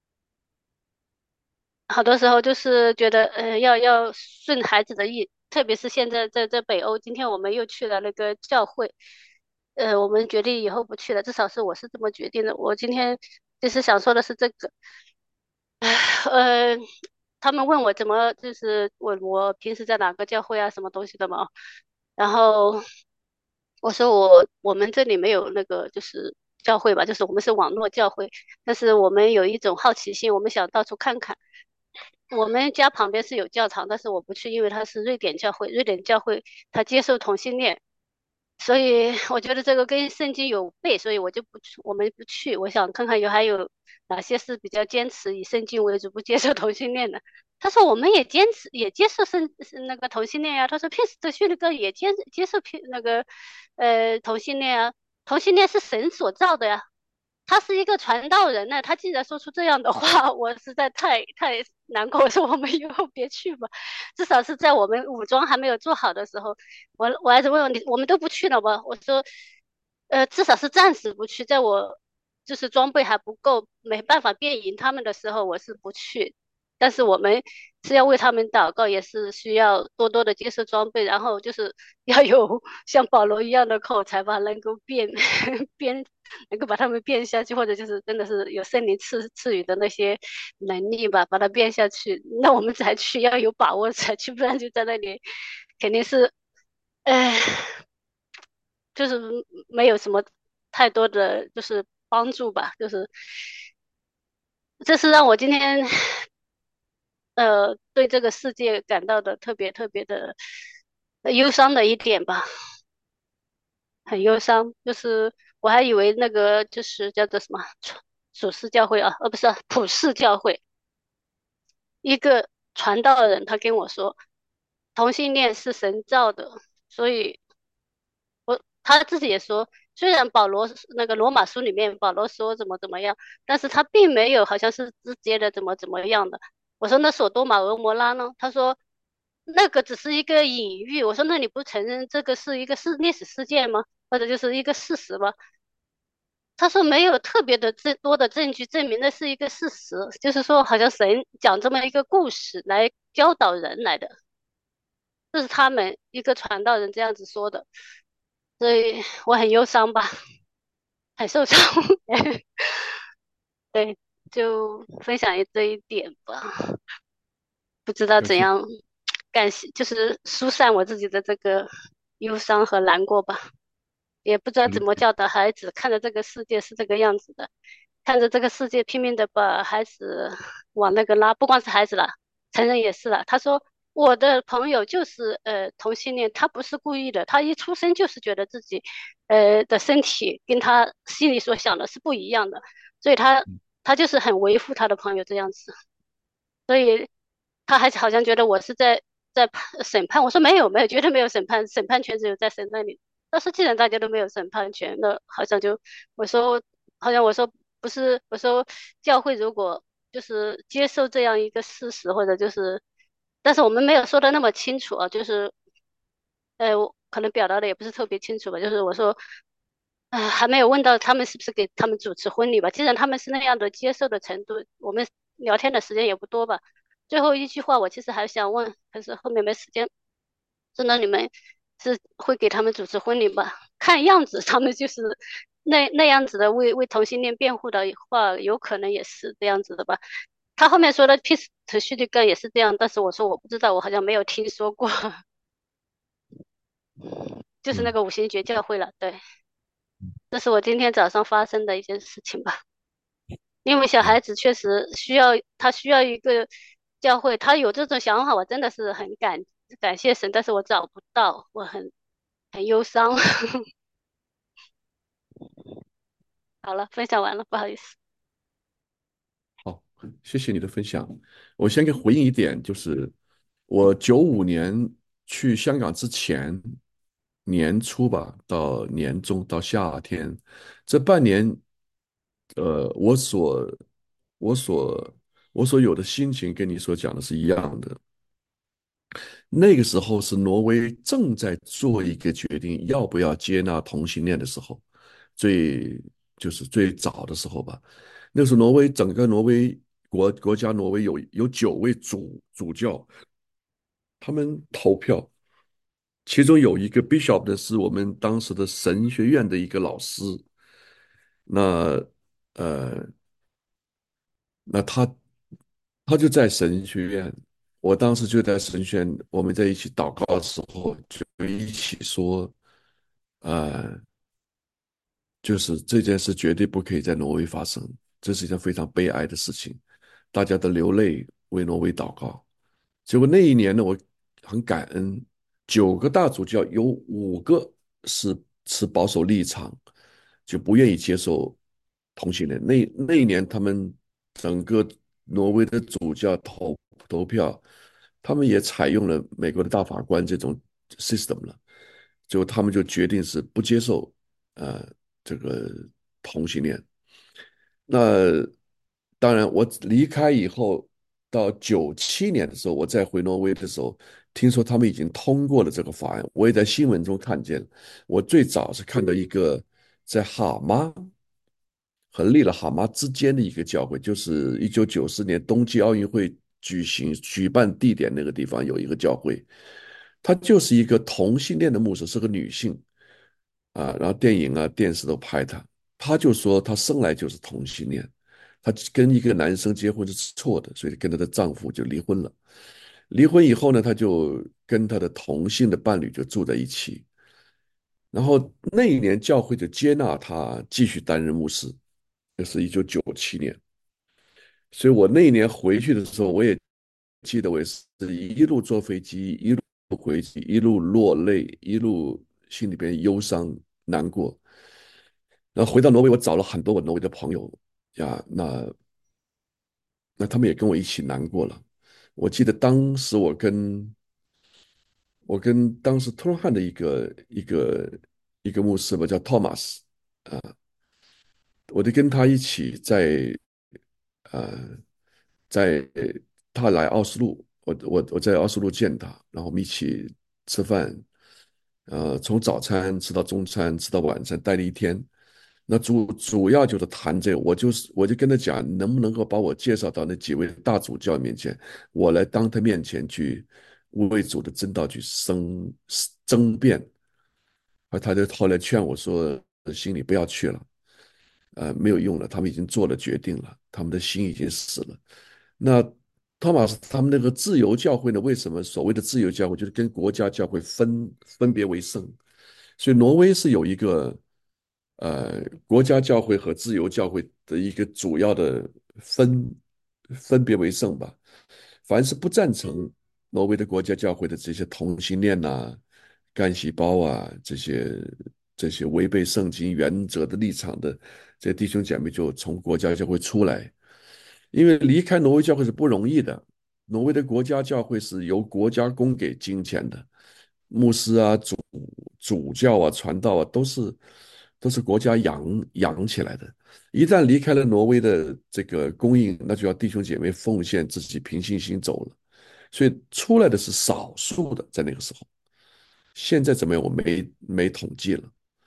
好多时候就是觉得，呃，要要顺孩子的意，特别是现在在在北欧，今天我们又去了那个教会，呃，我们决定以后不去了，至少是我是这么决定的。我今天就是想说的是这个，呃，他们问我怎么，就是我我平时在哪个教会啊，什么东西的嘛，然后我说我我们这里没有那个就是教会吧，就是我们是网络教会，但是我们有一种好奇心，我们想到处看看。我们家旁边是有教堂，但是我不去，因为它是瑞典教会。瑞典教会它接受同性恋，所以我觉得这个跟圣经有悖，所以我就不去，我们不去。我想看看有还有哪些是比较坚持以圣经为主，不接受同性恋的。他说我们也坚持也接受圣是那个同性恋呀、他说片斯特叙利格也接接受片那个呃同性恋啊，同性恋是神所造的呀。他是一个传道人呢，他竟然说出这样的话，我实在太太难过。我说我们以后别去吧，至少是在我们武装还没有做好的时候，我我儿子问我你我们都不去了吧？我说，呃，至少是暂时不去，在我就是装备还不够，没办法变赢他们的时候，我是不去。但是我们是要为他们祷告，也是需要多多的接受装备，然后就是要有像保罗一样的口才吧，能够变变，能够把他们变下去，或者就是真的是有圣灵赐赐予的那些能力吧，把它变下去。那我们才去，要有把握才去，不然就在那里肯定是，哎，就是没有什么太多的就是帮助吧，就是这是让我今天呃对这个世界感到的特别特别的呃忧伤的一点吧，很忧伤。就是我还以为那个就是叫做什么属世教会啊，呃不是啊普世教会，一个传道的人他跟我说，同性恋是神造的，所以我他自己也说，虽然保罗那个罗马书里面保罗说怎么怎么样，但是他并没有好像是直接的怎么怎么样的。我说那索多玛俄摩拉呢？他说那个只是一个隐喻。我说那你不承认这个是一个是历史事件吗？或者就是一个事实吗？他说没有特别的证多的证据证明那是一个事实，就是说好像神讲这么一个故事来教导人来的，这是他们一个传道人这样子说的，所以我很忧伤吧，很受伤。对，就分享这一点吧。不知道可惜。 怎样感谢，就是疏散我自己的这个忧伤和难过吧。也不知道怎么教导孩子，看着这个世界是这个样子的，看着这个世界拼命的把孩子往那个拉，不光是孩子了，成人也是了。他说我的朋友就是呃同性恋，他不是故意的，他一出生就是觉得自己呃的身体跟他心里所想的是不一样的，所以他他就是很维护他的朋友这样子。所以他还好像觉得我是在在判审判，我说没有没有，绝对没有审判，审判权只有在神那里。但是既然大家都没有审判权，那好像就我说好像我说不是，我说教会如果就是接受这样一个事实，或者就是，但是我们没有说的那么清楚啊，就是呃我可能表达的也不是特别清楚吧，就是我说啊，还没有问到他们是不是给他们主持婚礼吧。既然他们是那样的接受的程度，我们聊天的时间也不多吧。最后一句话我其实还想问，可是后面没时间。真的你们是会给他们主持婚礼吧？看样子他们就是那那样子的为为同性恋辩护的话，有可能也是这样子的吧。他后面说的 peace to s h o t 也是这样，但是我说我不知道，我好像没有听说过，就是那嗯， 个五行节教会了。对，这是我今天早上发生的一件事情吧。因为小好， 孩子确实需要，他需要一个教会，他有这种想法，我真的是很感感谢神，但是我找不到，我很很忧伤。好了，分享完了，不好意思。 好，谢谢你的分享。我先给回应一点，就是我九五年去香港之前，年初吧，到年中到夏天这半年，呃，我所我所我所有的心情跟你所讲的是一样的。那个时候是挪威正在做一个决定，要不要接纳同性恋的时候，最就是最早的时候吧。那时候挪威整个挪威国国家挪威有有九位主主教，他们投票，其中有一个 bishop 的是我们当时的神学院的一个老师，那呃那他他就在神学院，我当时就在神学院，我们在一起祷告的时候，就一起说，呃，就是这件事绝对不可以在挪威发生，这是一件非常悲哀的事情，大家都流泪为挪威祷告。结果那一年呢，我很感恩，九个大主教有五个是持保守立场，就不愿意接受同性恋。那那一年，他们整个挪威的主教投投票，他们也采用了美国的大法官这种 system 了，最后他们就决定是不接受呃这个同性恋。那当然，我离开以后，到九七年的时候，我再回挪威的时候，听说他们已经通过了这个法案，我也在新闻中看见了。我最早是看到一个在哈马和利勒哈马之间的一个教会，就是一九九四年冬季奥运会举行举办地点那个地方有一个教会，他就是一个同性恋的牧师，是个女性啊，然后电影啊电视都拍她，她就说她生来就是同性恋，她跟一个男生结婚是错的，所以跟她的丈夫就离婚了。离婚以后呢，她就跟她的同性的伴侣就住在一起，然后那一年教会就接纳她继续担任牧师，这是一九九七年。所以我那一年回去的时候，我也记得我也是一路坐飞机，一路回去，一路落泪，一路心里边忧伤难过。然后回到挪威，我找了很多我挪威的朋友呀，那那他们也跟我一起难过了。我记得当时我跟我跟当时托尔汉的一个一个一个牧师吧，叫 Thomas 啊，我就跟他一起在呃，在他来奥斯陆，我我我在奥斯陆见他，然后我们一起吃饭，呃，从早餐吃到中餐，吃到晚餐，待了一天。那主主要就是谈这个，我就是我就跟他讲，能不能够把我介绍到那几位大主教面前，我来当他面前去为主的真道去争争辩。而他就后来劝我说，心里不要去了。呃，没有用了，他们已经做了决定了，他们的心已经死了。那托马斯他们那个自由教会呢？为什么所谓的自由教会就是跟国家教会分分别为圣？所以挪威是有一个呃国家教会和自由教会的一个主要的分分别为圣吧。凡是不赞成挪威的国家教会的这些同性恋呐、干细胞啊这些这些违背圣经原则的立场的这些弟兄姐妹，就从国家教会出来。因为离开挪威教会是不容易的，挪威的国家教会是由国家供给金钱的，牧师啊、主主教啊、传道啊，都是都是国家养养起来的。一旦离开了挪威的这个供应，那就要弟兄姐妹奉献自己，凭信心走了。所以出来的是少数的，在那个时候。现在怎么样？我没没统计了。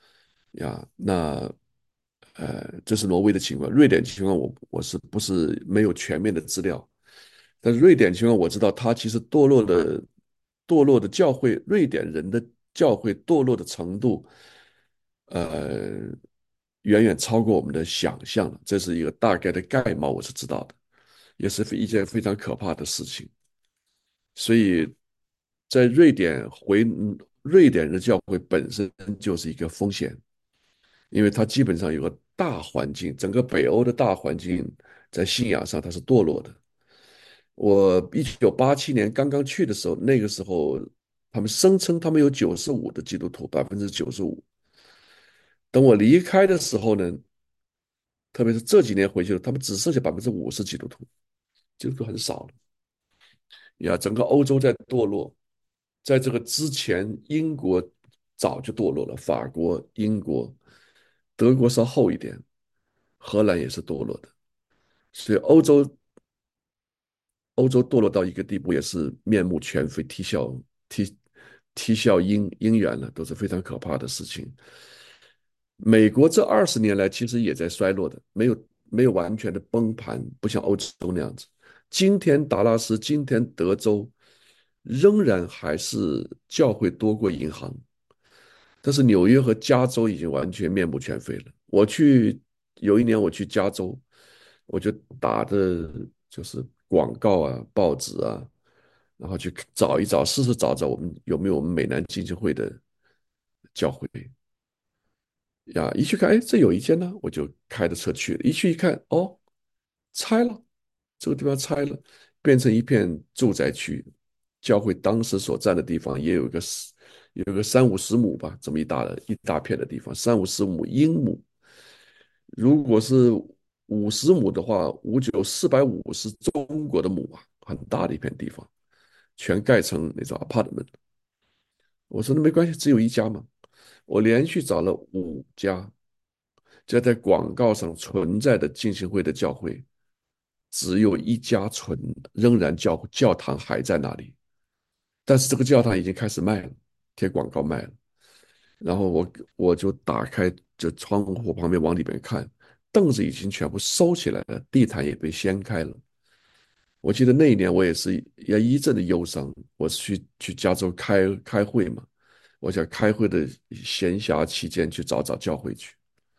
呀。那呃，这是挪威的情况，瑞典情况我我是不是没有全面的资料？但是瑞典情况我知道，它其实堕落的堕落的教会，瑞典人的教会堕落的程度，呃，远远超过我们的想象了。这是一个大概的概貌，我是知道的，也是一件非常可怕的事情。所以在瑞典回瑞典的教会本身就是一个风险，因为它基本上有个大环境，整个北欧的大环境在信仰上它是堕落的。我一九八七年刚刚去的时候，那个时候他们声称他们有九十五的基督徒，百分之九十五。等我离开的时候呢，特别是这几年回去了，他们只剩下百分之五十基督徒，基督徒很少了。呀，整个欧洲在堕落，在这个之前，英国早就堕落了，法国、英国、德国稍后一点，荷兰也是堕落的。所以欧洲欧洲堕落到一个地步，也是面目全非，啼笑啼啼笑因因缘了，都是非常可怕的事情。美国这二十年来其实也在衰落的，没有没有完全的崩盘，不像欧洲那样子。今天达拉斯，今天德州仍然还是教会多过银行，但是纽约和加州已经完全面目全非了。我去有一年我去加州，我就打的就是广告啊、报纸啊，然后去找一找，试试找找我们有没有我们美南基金会的教会呀。一去看，哎，这有一间呢，我就开着车去了。一去一看，哦，拆了，这个地方拆了，变成一片住宅区。教会当时所占的地方也有一个有一个三五十亩吧，这么一大的一大片的地方，三五十亩英亩。如果是五十亩的话，五九四百五十中国的亩啊，很大的一片地方，全盖成那种 apartment。我说那没关系，只有一家嘛。我连续找了五家，就在广告上存在的浸信会的教会，只有一家存，仍然教教堂还在那里，但是这个教堂已经开始卖了，贴广告卖了。然后我我就打开这窗户旁边往里面看，凳子已经全部收起来了，地毯也被掀开了。我记得那一年我也是要一阵的忧伤，我是去去加州开开会嘛，我想开会的闲暇期间去找找教会去。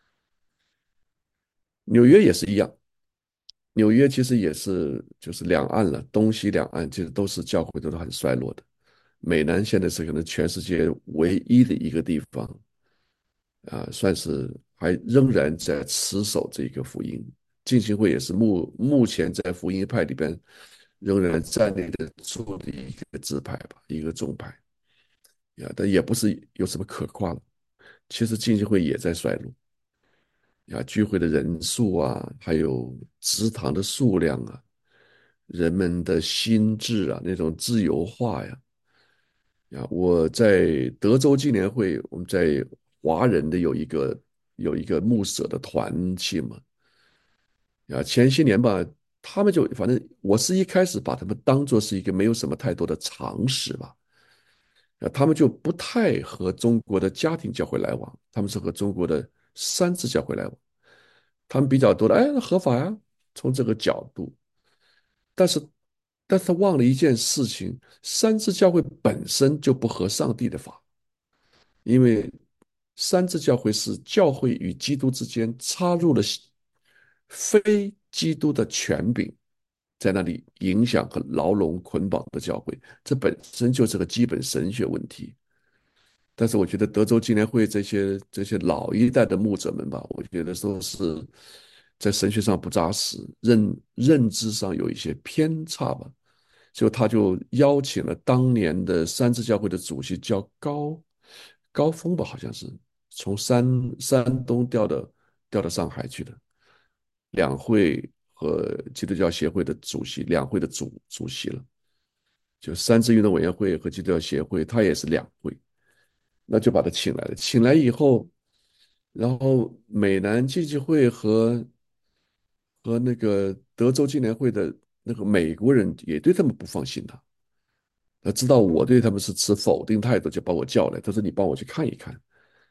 纽约也是一样，纽约其实也是就是两岸了，东西两岸其实都是教会都是很衰落的。美南现在是可能全世界唯一的一个地方啊，算是还仍然在持守这个福音。浸信会也是目目前在福音派里边仍然站立得住的一个支派吧，一个宗派呀，但也不是有什么可夸的。其实浸信会也在衰落呀，聚会的人数啊，还有祠堂的数量啊，人们的心智啊，那种自由化呀，呀，我在德州纪念会，我们在华人的有一个有一个牧舍的团契嘛，呀，前些年吧，他们就反正我是一开始把他们当做是一个没有什么太多的常识吧，啊，他们就不太和中国的家庭教会来往，他们是和中国的三自教会来往，他们比较多的，哎，合法呀，从这个角度，但是但是他忘了一件事情，三自教会本身就不合上帝的法。因为三自教会是教会与基督之间插入了非基督的权柄，在那里影响和牢笼捆绑的教会，这本身就是个基本神学问题。但是我觉得德州纪念会这些这些老一代的牧者们吧，我觉得都是在神学上不扎实，认认知上有一些偏差吧。就他就邀请了当年的三自教会的主席叫高高峰吧，好像是从山山东调的调到上海去的，两会和基督教协会的主席，两会的主主席了，就三自运动委员会和基督教协会，他也是两会。那就把他请来了。请来以后，然后美南经济会和和那个德州青年会的那个美国人也对他们不放心的。他知道我对他们是持否定态度，就把我叫来，他说：“你帮我去看一看。”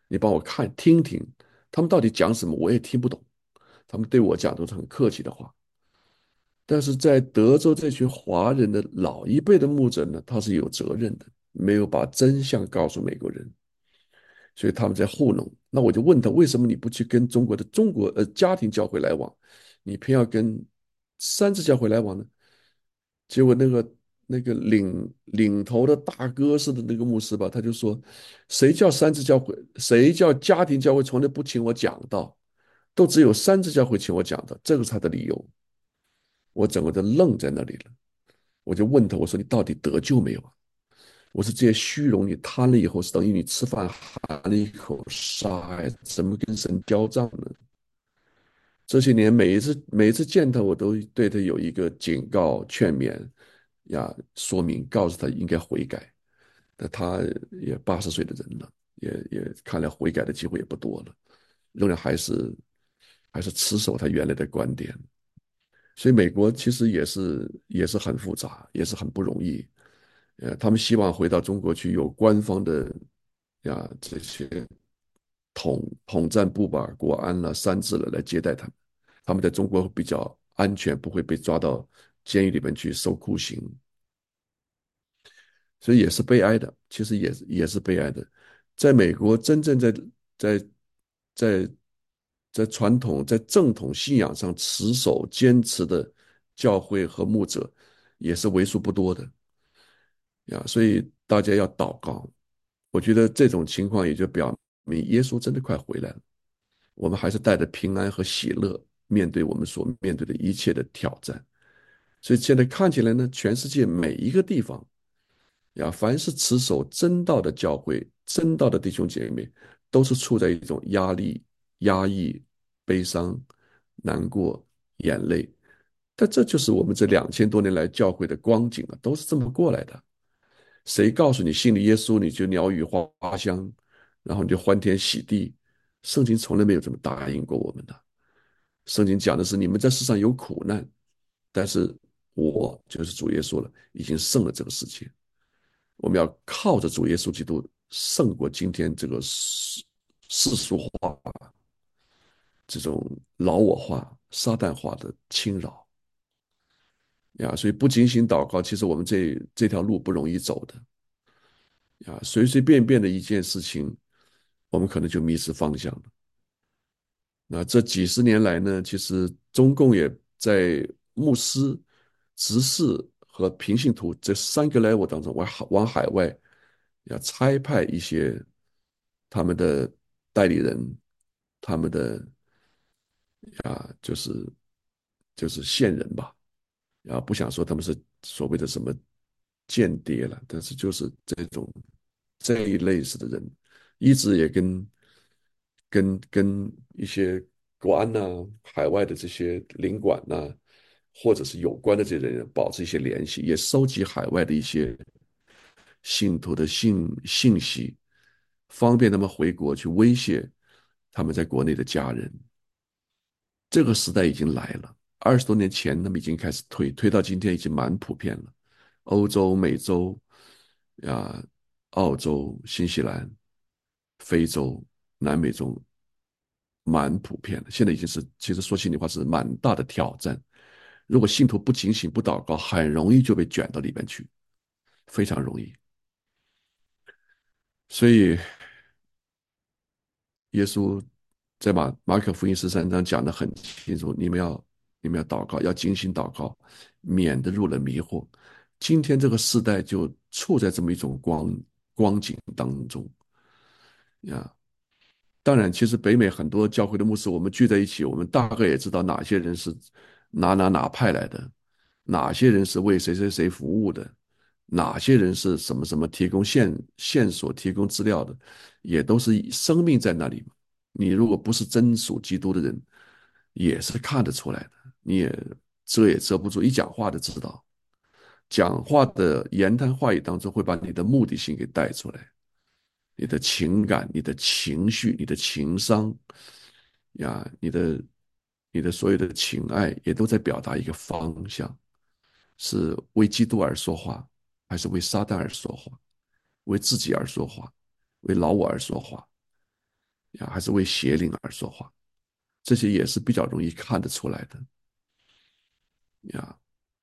你帮我看听听，他们到底讲什么，我也听不懂。他们对我讲都是很客气的话，但是在德州这群华人的老一辈的牧者呢，他是有责任的，没有把真相告诉美国人，所以他们在糊弄。那我就问他，为什么你不去跟中国的中国呃家庭教会来往，你偏要跟三自教会来往呢？结果那个那个领领头的大哥似的那个牧师吧，他就说，谁叫三自教会，谁叫家庭教会从来不请我讲道，都只有三自教会请我讲的，这个是他的理由。我整个都愣在那里了，我就问他，我说你到底得救没有啊？我说这些虚荣你贪了以后，是等于你吃饭含了一口沙呀，怎么跟神交账呢？这些年每一次每一次见他，我都对他有一个警告、劝勉呀，说明告诉他应该悔改。但他也八十岁的人了，也也看来悔改的机会也不多了，仍然还是还是持守他原来的观点。所以美国其实也是也是很复杂，也是很不容易。呃，他们希望回到中国去，有官方的呀这些统统战部吧、国安了、三制了来接待他们。他们在中国比较安全，不会被抓到监狱里面去受酷刑，所以也是悲哀的。其实也是也是悲哀的。在美国，真正在在在在传统在正统信仰上持守坚持的教会和牧者，也是为数不多的呀。所以大家要祷告。我觉得这种情况也就表明耶稣真的快回来了。我们还是带着平安和喜乐面对我们所面对的一切的挑战。所以现在看起来呢，全世界每一个地方呀，凡是持守真道的教会、真道的弟兄姐妹，都是处在一种压力、压抑、悲伤、难过、眼泪。但这就是我们这两千多年来教会的光景啊，都是这么过来的。谁告诉你信了耶稣你就鸟语花香，然后你就欢天喜地？圣经从来没有这么答应过我们的。圣经讲的是你们在世上有苦难，但是我就是主耶稣了，已经胜了这个世界。我们要靠着主耶稣基督胜过今天这个世世俗化、这种老我化、撒旦化的侵扰呀。所以不警醒祷告，其实我们这这条路不容易走的呀。随随便便的一件事情，我们可能就迷失方向了。那这几十年来呢，其实中共也在牧师、执事和平信徒这三个 level 当中，往海往海外要差派一些他们的代理人，他们的啊，就是就是线人吧，啊，不想说他们是所谓的什么间谍了，但是就是这种这一类似的人，一直也跟跟跟一些国安呐、海外的这些领馆呐、或者是有关的这些人保持一些联系，也收集海外的一些信徒的信信息，方便他们回国去威胁他们在国内的家人。这个时代已经来了，二十多年前他们已经开始推，推到今天已经蛮普遍了。欧洲、美洲呀、澳洲、新西兰、非洲、南美洲蛮普遍的。现在已经是，其实说心里话是蛮大的挑战。如果信徒不警醒、不祷告，很容易就被卷到里边去，非常容易。所以耶稣在马马可福音十三章讲的很清楚，你们要你们要祷告，要精心祷告，免得入了迷惑。今天这个时代就处在这么一种光光景当中呀。当然，其实北美很多教会的牧师，我们聚在一起，我们大概也知道哪些人是哪哪哪派来的，哪些人是为谁谁谁服务的，哪些人是什么什么提供线线索、提供资料的，也都是生命在那里嘛。你如果不是真属基督的人，也是看得出来的，你也遮也遮不住，一讲话就知道，讲话的言谈话语当中会把你的目的性给带出来。你的情感、你的情绪、你的情商呀，你的你的所有的情爱，也都在表达一个方向：是为基督而说话，还是为撒旦而说话？为自己而说话，为老我而说话？ 呀，还是为邪灵而说话，这些也是比较容易看得出来的呀。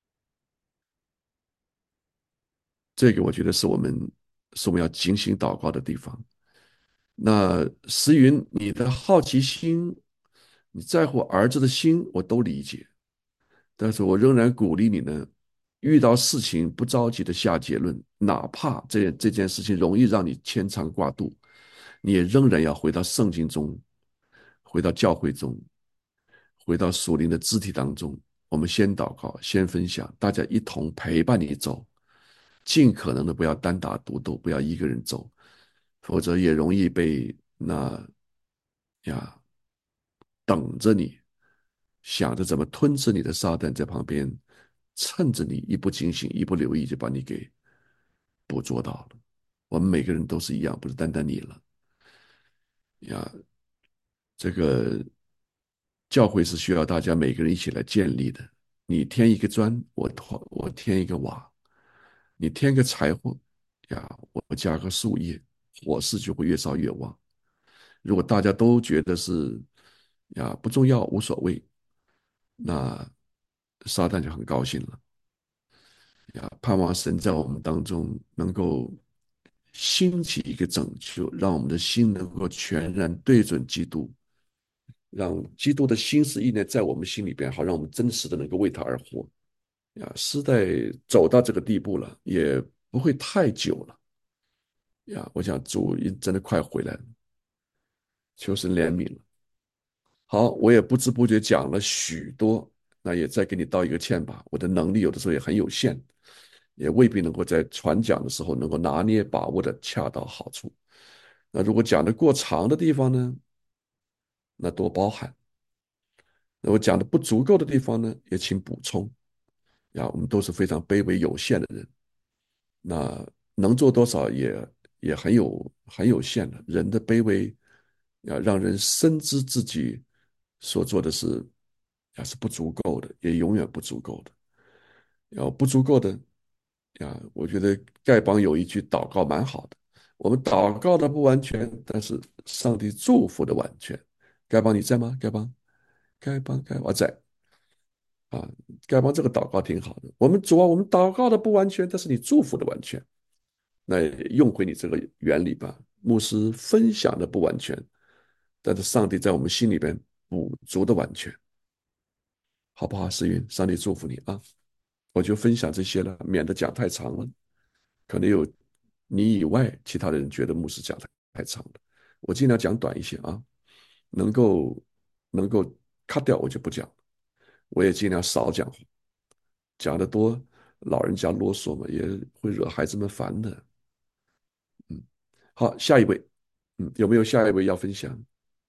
这个我觉得是我们是我们要精心祷告的地方。那石云，你的好奇心，你在乎儿子的心，我都理解，但是我仍然鼓励你呢，遇到事情不着急的下结论，哪怕这这件事情容易让你牵肠挂肚，你也仍然要回到圣经中，回到教会中，回到属灵的肢体当中。我们先祷告，先分享，大家一同陪伴你走，尽可能的不要单打独斗，不要一个人走，否则也容易被那呀等着你，想着怎么吞噬你的撒旦在旁边，趁着你一不警醒、一不留意，就把你给捕捉到了。我们每个人都是一样，不是单单你了呀。这个教会是需要大家每个人一起来建立的。你添一个砖，我我添一个瓦；你添个柴火呀，我加个树叶，火势就会越烧越旺。如果大家都觉得是呀不重要、无所谓，那撒旦就很高兴了呀。盼望神在我们当中能够兴起一个拯救，让我们的心能够全然对准基督，让基督的心思意念在我们心里边，好让我们真实的能够为他而活呀。时代走到这个地步了，也不会太久了呀。我想主真的快回来了，求神怜悯了。好，我也不知不觉讲了许多，那也再给你道一个歉吧。我的能力有的时候也很有限，也未必能够在传讲的时候能够拿捏把握的恰到好处。那如果讲的过长的地方呢，那多包涵；那我讲的不足够的地方呢，也请补充。呀，我们都是非常卑微有限的人，那能做多少也也很有很有限的。人的卑微，要让人深知自己所做的是，呀是不足够的，也永远不足够的。要不足够的，呀，我觉得丐帮有一句祷告蛮好的，我们祷告的不完全，但是上帝祝福的完全。丐帮你在吗？丐帮，丐帮，丐帮在。啊，丐帮这个祷告挺好的。我们主啊，我们祷告的不完全，但是你祝福的完全。那用回你这个原理吧。牧师分享的不完全，但是上帝在我们心里边补足的完全，好不好？世云，上帝祝福你啊！我就分享这些了，免得讲太长了。可能有你以外其他的人觉得牧师讲太太长了，我尽量讲短一些啊，能够能够 cut 掉我就不讲，我也尽量少讲话，讲的多老人家啰嗦嘛，也会惹孩子们烦的。嗯，好，下一位，嗯，有没有下一位要分享？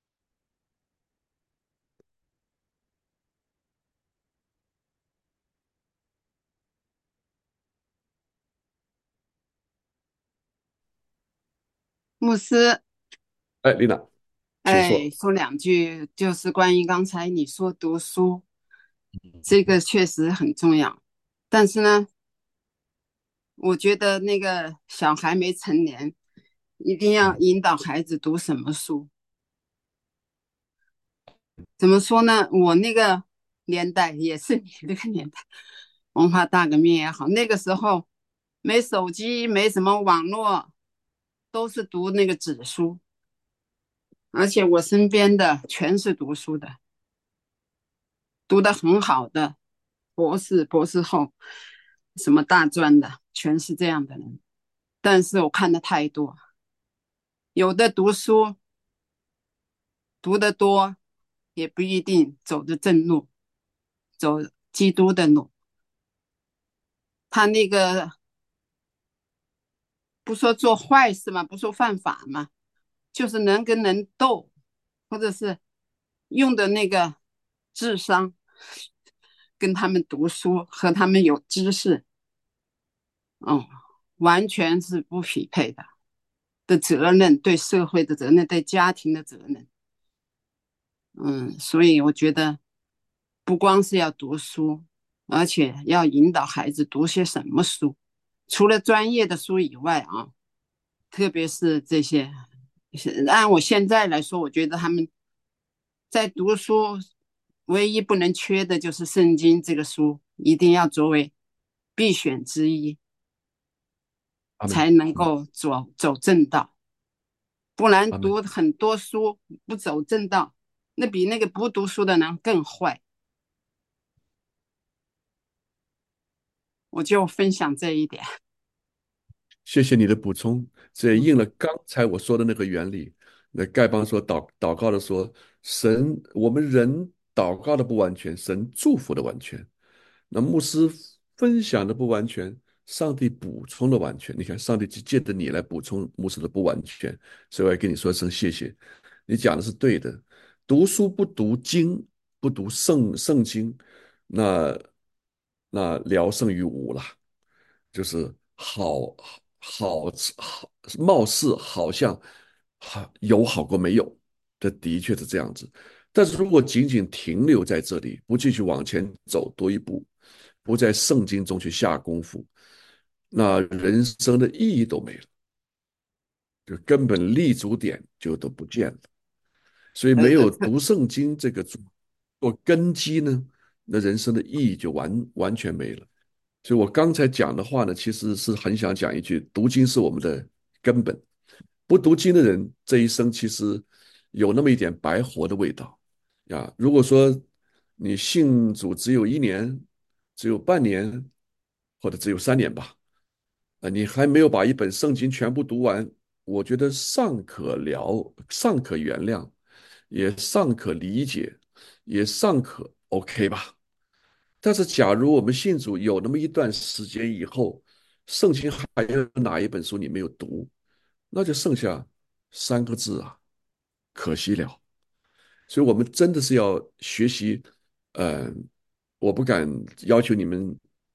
牧师， 哎，丽娜，请哎， 说。 说两句，就是关于刚才你说读书，这个确实很重要。但是呢，我觉得那个小孩没成年，一定要嗯引导孩子读什么书。怎么说呢？我那个年代也是你那个年代，文化大革命也好，那个时候没手机，没什么网络，都是读那个纸书，而且我身边的全是读书的。读得很好的博士、博士后，什么大专的，全是这样的人。但是我看的太多，有的读书读得多，也不一定走的正路，走基督的路。他那个不说做坏事嘛，不说犯法嘛，就是能跟人斗，或者是用的那个智商，跟他们读书和他们有知识，哦，完全是不匹配的的责任，对社会的责任，对家庭的责任。嗯，所以我觉得不光是要读书，而且要引导孩子读些什么书，除了专业的书以外啊，特别是这些按我现在来说，我觉得他们在读书唯一不能缺的就是圣经这个书，一定要作为必选之一， 阿门。 才能嗯， 够走走正道。不然阿门。 读很多书不走正道，那比那个不读书的人更坏。我就分享这一点。 谢谢你的补充，这也应了刚才我说的那个原理。那丐帮说祷祷告的说，神我们人祷告的不完全，神祝福的完全。那牧师分享的不完全，上帝补充的完全。你看，上帝就借着你来补充牧师的不完全，所以我要跟你说声谢谢。你讲的是对的，读书不读经，不读圣圣经，那那聊胜于无了。就是好好好，貌似好像好有好过没有，这的确是这样子。但是如果仅仅停留在这里，不继续往前走多一步，不在圣经中去下功夫，那人生的意义都没了，就根本立足点就都不见了。所以呃呃， 没有读圣经这个做做根基呢，那人生的意义就完完全没了。所以我刚才讲的话呢，其实是很想讲一句：读经是我们的根本。不读经的人，这一生其实有那么一点白活的味道呀。如果说你信主只有一年、只有半年，或者只有三年吧，啊，你还没有把一本圣经全部读完，我觉得尚可聊，尚可原谅，也尚可理解，也尚可 OK 吧。但是，假如我们信主有那么一段时间以后，圣经还有哪一本书你没有读，那就剩下三个字啊，可惜了。所以，我们真的是要学习。呃，我不敢要求你们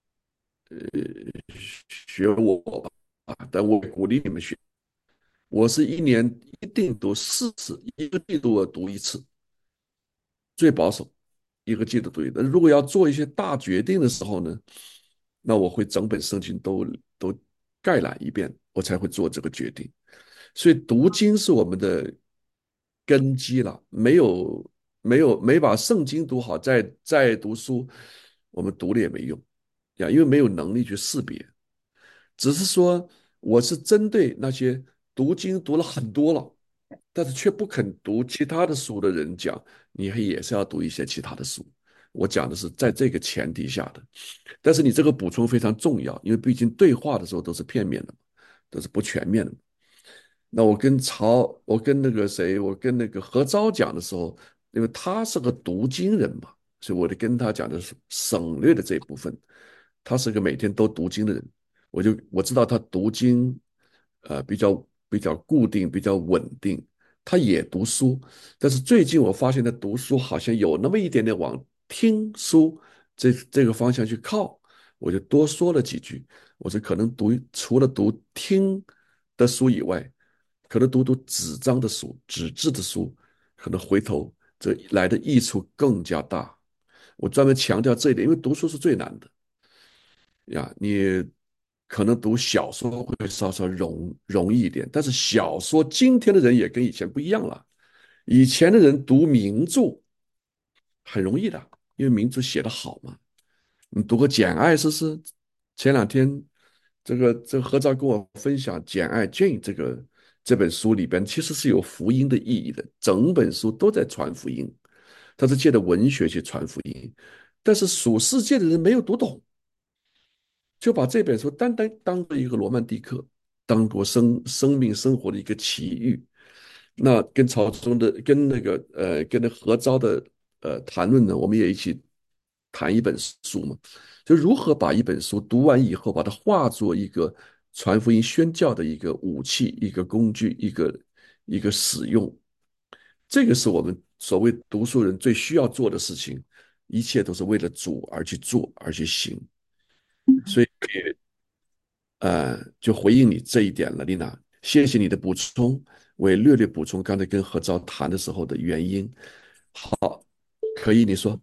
学我吧，啊，但我鼓励你们学。我是一年一定读四次，一个季度我读一次，最保守，一个季度读一次。如果要做一些大决定的时候呢，那我会整本圣经都都概览一遍，我才会做这个决定。所以读经是我们的根基了，没有没有没把圣经读好，再再读书，我们读了也没用呀，因为没有能力去识别。只是说我是针对那些读经读了很多了，但是却不肯读其他的书的人讲，你也是要读一些其他的书。我讲的是在这个前提下的，但是你这个补充非常重要，因为毕竟对话的时候都是片面的，都是不全面的。那我跟曹，我跟那个谁，我跟那个何昭讲的时候，因为他是个读经人嘛，所以我就跟他讲的是省略的这一部分。他是个每天都读经的人，我就我知道他读经，呃，比较比较固定，比较稳定。他也读书，但是最近我发现他读书好像有那么一点点往听书这这个方向去靠，我就多说了几句。我说可能读除了读听的书以外，可能读读纸张的书、纸质的书，可能回头这来的益处更加大。我专门强调这一点，因为读书是最难的呀。你可能读小说会稍稍容容易一点，但是小说今天的人也跟以前不一样了。以前的人读名著很容易的，因为名著写得好嘛。你读个《简爱》试试。前两天，这个这个何昭跟我分享《简爱 Jane》这个这本书里边，其实是有福音的意义的，整本书都在传福音，它是借着文学去传福音。但是属世界的人没有读懂，就把这本书单单当做一个罗曼蒂克，当过生生命生活的一个奇遇。那跟曹中的跟那个呃跟那何昭的呃谈论呢，我们也一起谈一本书嘛，就如何把一本书读完以后，把它化作一个传福音宣教的一个武器、一个工具、一个一个使用。这个是我们所谓读书人最需要做的事情，一切都是为了主而去做而去行。所以呃，就回应你这一点了，丽娜，谢谢你的补充，我也略略补充刚才跟何昭谈的时候的原因。可以，你说。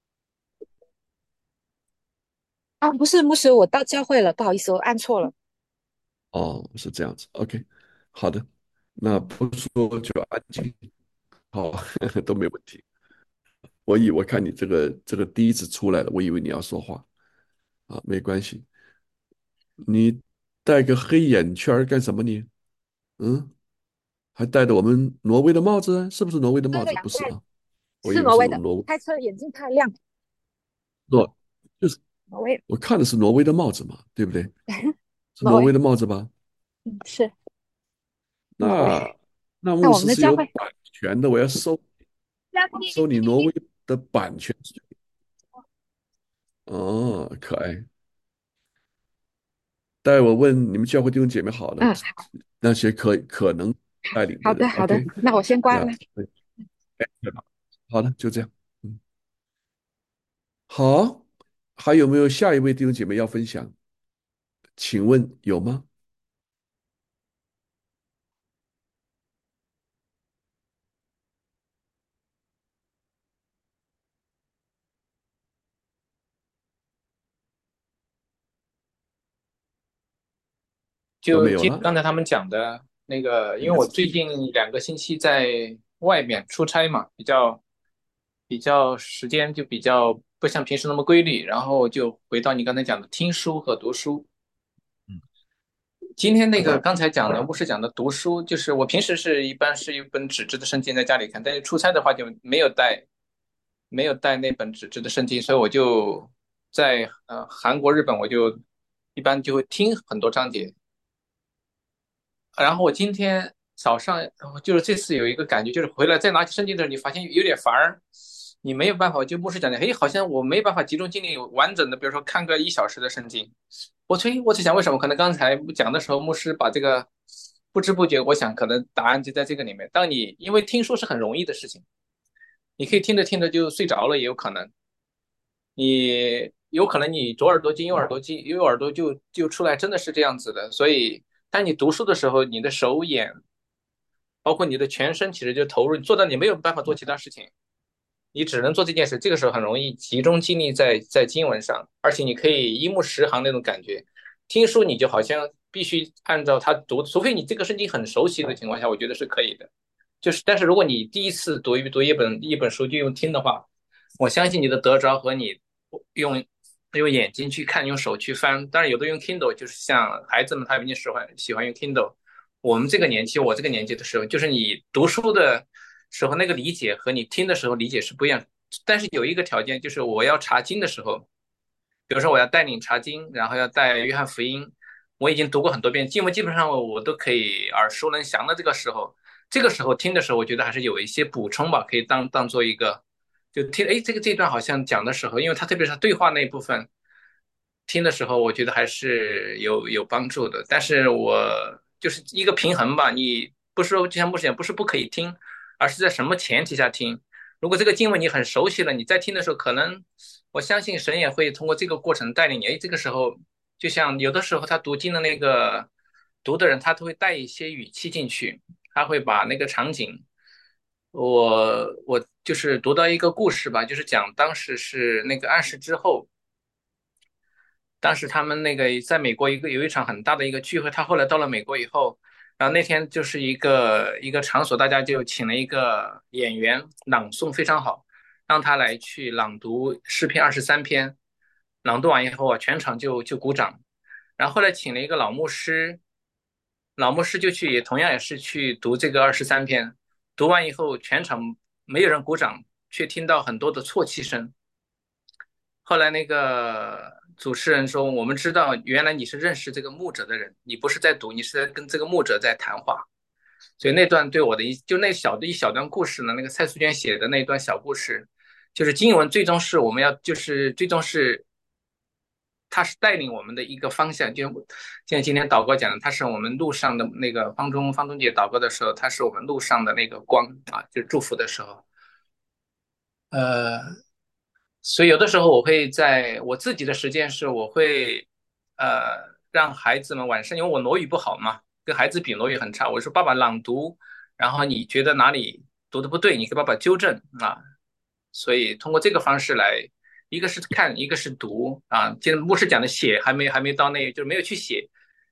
啊，不是牧师，我到教会了，不好意思，我按错了。 哦，是这样子，OK，好的。 那不说就安静，好，都没问题。我以我看你这个这个第一次出来了，我以为你要说话啊，没关系。你戴个黑眼圈儿干什么你？嗯，还戴着我们挪威的帽子啊，是不是挪威的帽子？ 遮阳戴， 不是啊，我以为是挪威的， 是挪威开车眼睛太亮， 挪，就是挪威， 我看的是挪威的帽子嘛，对不对？是挪威， 挪威的帽子吧？ 嗯，是挪威。 那那那牧师是我们的教会， 有版权的，我要收收你挪威的版权税。哦，可爱。待我问你们教会弟兄姐妹好了， 嗯， 那些可可能带领的人好的，好的， ，OK， 那我先关那了。 好的，就这样。嗯，好，还有没有下一位弟兄姐妹要分享？请问有吗？都就接没有了。 刚才他们讲的那个，因为我最近两个星期在外面出差嘛，比较比较时间就比较不像平时那么规律，然后就回到你刚才讲的听书和读书。今天那个刚才讲的牧师讲的读书，就是我平时是一般是一本纸质的圣经在家里看，但是出差的话就没有带没有带那本纸质的圣经，所以我就在呃韩国、日本，我就一般就会听很多章节。然后我今天早上就是这次有一个感觉，就是回来再拿起圣经的时候，你发现有点烦儿，你没有办法，就牧师讲的，嘿，好像我没办法集中精力完整的，比如说看个一小时的圣经。我催，我在想为什么？可能刚才讲的时候，牧师把这个不知不觉，我想可能答案就在这个里面。当你因为听书是很容易的事情，你可以听着听着就睡着了，也有可能。你有可能你左耳朵进右耳朵进，右耳朵就就出来，真的是这样子的。所以，当你读书的时候，你的手眼，包括你的全身，其实就投入，做到你没有办法做其他事情，你只能做这件事。这个时候很容易集中精力在在经文上，而且你可以一目十行那种感觉。听书你就好像必须按照他读，除非你这个圣经很熟悉的情况下，我觉得是可以的。就是，但是如果你第一次读一读一本一本书就用听的话，我相信你的得着和你用用眼睛去看，用手去翻。当然，有的用 Kindle，就是像孩子们他们就喜欢喜欢用 Kindle。我们这个年纪，我这个年纪的时候，就是你读书的时候那个理解和你听的时候理解是不一样。但是有一个条件，就是我要查经的时候，比如说我要带领查经，然后要带约翰福音，我已经读过很多遍，经文基本上我都可以耳熟能详的。这个时候，这个时候听的时候，我觉得还是有一些补充吧，可以当当做一个。就听，哎，这个这段好像讲的时候，因为他特别是他对话那一部分，听的时候，我觉得还是有有帮助的。但是我就是一个平衡吧，你不是说就像目前不是不可以听，而是在什么前提下听。如果这个经文你很熟悉了，你在听的时候，可能我相信神也会通过这个过程带领你。哎，这个时候就像有的时候他读经的那个读的人，他都会带一些语气进去，他会把那个场景。我我就是读到一个故事吧，就是讲当时是那个暗示之后，当时他们那个在美国一个有一场很大的一个聚会，他后来到了美国以后，然后那天就是一个一个场所，大家就请了一个演员朗诵非常好，让他来去朗读诗篇二十三篇，朗读完以后啊，全场就就鼓掌，然后后来请了一个老牧师，老牧师就去也同样也是去读这个二十三篇，读完以后全场没有人鼓掌，却听到很多的啜泣声。后来那个主持人说：“我们知道，原来你是认识这个牧者的人，你不是在读，你是在跟这个牧者在谈话。”所以那段对我的一就那小的一小段故事呢，那个蔡淑娟写的那段小故事，就是经文最终是我们要就是最终是他是带领我们的一个方向，就像今天祷告讲的，他是我们路上的那个方中方中姐祷告的时候，他是我们路上的那个光啊，就祝福的时候，呃。所以有的时候我会在我自己的时间是，我会呃让孩子们晚上，因为我挪语不好嘛，跟孩子比挪语很差。我说爸爸朗读，然后你觉得哪里读的不对，你给爸爸纠正啊。所以通过这个方式来，一个是看，一个是读啊。今天牧师讲的写还没还没到那，就是没有去写。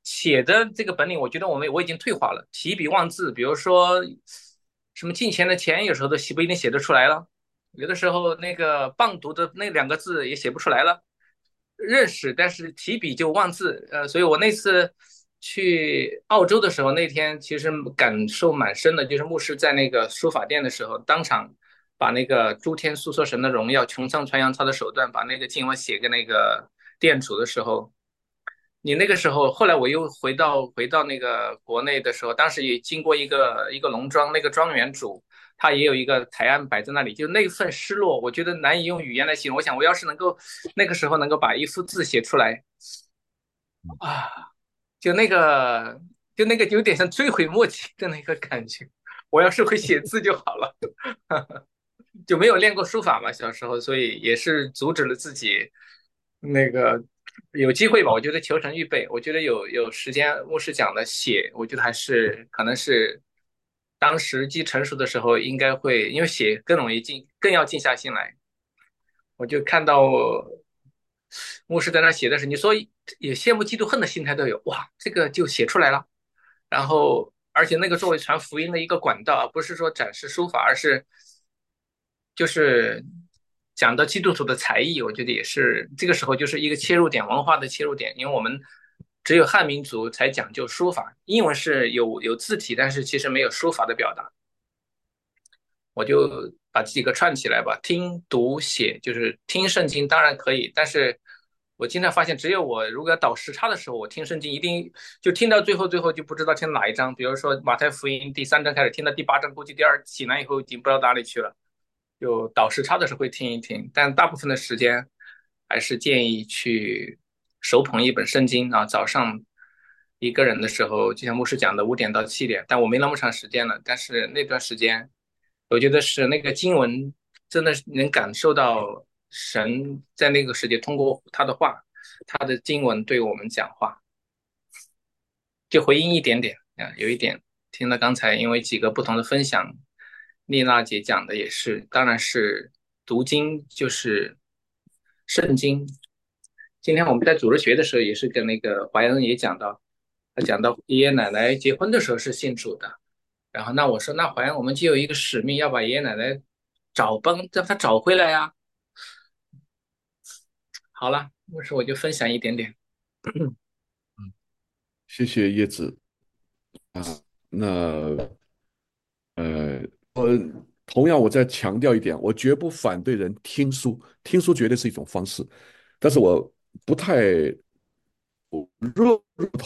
写的这个本领，我觉得我们我已经退化了，提笔忘字，比如说什么金钱的钱，有时候都写不一定写得出来了，有的时候那个棒读的那两个字也写不出来了，认识但是提笔就忘字，呃，所以我那次去澳洲的时候，那天其实感受蛮深的，就是牧师在那个书法店的时候，当场把那个诸天诉说神的荣耀，穹苍传扬他的手段，把那个经文写给那个店主的时候。你那个时候，后来我又回到回到那个国内的时候，当时也经过一个一个农庄，那个庄园主他也有一个台案摆在那里，就那份失落，我觉得难以用语言来形容。我想，我要是能够那个时候能够把一幅字写出来啊，就那个就那个有点像追悔莫及的那个感觉。我要是会写字就好了，就没有练过书法嘛，小时候，所以也是阻止了自己那个有机会吧。我觉得求神预备，我觉得有有时间，牧师讲的写，我觉得还是可能是当时机成熟的时候，应该会因为写更容易静，更要静下心来。我就看到牧师在那写的时候，你说有羡慕嫉妒恨的心态都有，哇，这个就写出来了。然后，而且那个作为传福音的一个管道，不是说展示书法，而是就是讲到基督徒的才艺，我觉得也是这个时候就是一个切入点，文化的切入点，因为我们只有汉民族才讲究书法，英文是有有字体，但是其实没有书法的表达。我就把这几个串起来吧，听读写，就是听圣经当然可以，但是我经常发现，只有我如果要倒时差的时候，我听圣经一定就听到最后，最后就不知道听哪一章。比如说马太福音第三章开始听到第八章，估计第二醒来以后已经不知道哪里去了。就倒时差的时候会听一听，但大部分的时间还是建议去手捧一本圣经啊，早上一个人的时候，就像牧师讲的五点到七点，但我没那么长时间了，但是那段时间。我觉得是那个经文，真的是能感受到神在那个世界通过他的话，他的经文对我们讲话，就回应一点点啊，有一点听了刚才因为几个不同的分享，丽娜姐讲的也是，当然是读经就是圣经。今天我们在组织学的时候，也是跟那个怀恩也讲到，他讲到爷爷奶奶结婚的时候是信主的。然后那我说，那好像我们就有一个使命，要把爷爷奶奶找帮，让他找回来呀。好了，我说我就分享一点点。 谢谢叶子。那呃，我同样我再强调一点，我绝不反对人听书，听书绝对是一种方式，但是我不太热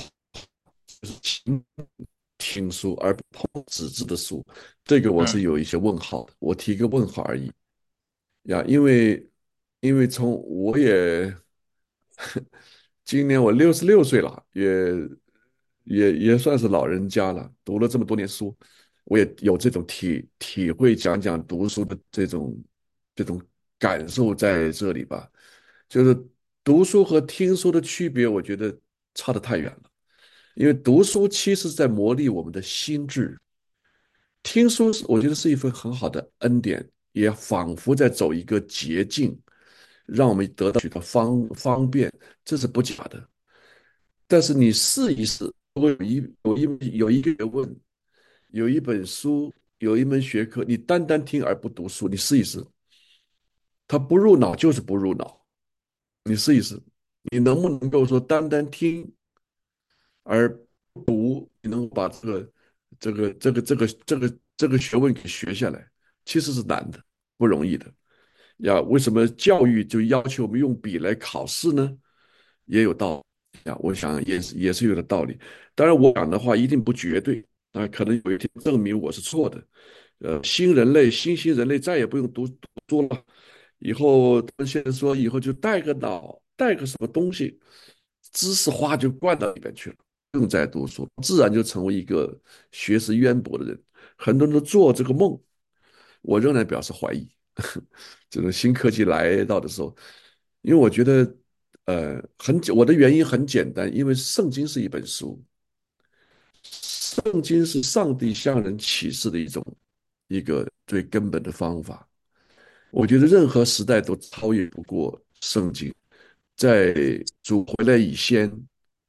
情听书而不碰纸质的书，这个我是嗯有一些问号的，我提个问号而已呀，因为因为从我也今年我六十六岁了，也也也算是老人家了，读了这么多年书，我也有这种体体会，讲讲读书的这种这种感受在这里吧。就是读书和听书的区别，我觉得差得太远了。因为读书其实在磨砺我们的心智，听书是我觉得是一份很好的恩典，也仿佛在走一个捷径，让我们得到许多方方便，这是不假的。但是你试一试，如果有一有一有一个学问，有一本书，有一门学科，你单单听而不读书，你试一试，它不入脑就是不入脑。你试一试，你能不能够说单单听而你能把这个这个这个这个这个这个学问给学下来，其实是难的，不容易的。呀，为什么教育就要求我们用笔来考试呢？也有道理呀，我想也是也是有的道理。当然，我讲的话一定不绝对，啊，可能有一天证明我是错的。呃，新人类，新兴人类再也不用读读书了，以后他们现在说以后就带个脑，带个什么东西，知识化就灌到里面去了。更在读书，自然就成为一个学识渊博的人。很多人都做这个梦，我仍然表示怀疑。这种新科技来到的时候，因为我觉得，呃，很我的原因很简单，因为圣经是一本书，圣经是上帝向人启示的一种一个最根本的方法。我觉得任何时代都超越不过圣经。在主回来以前，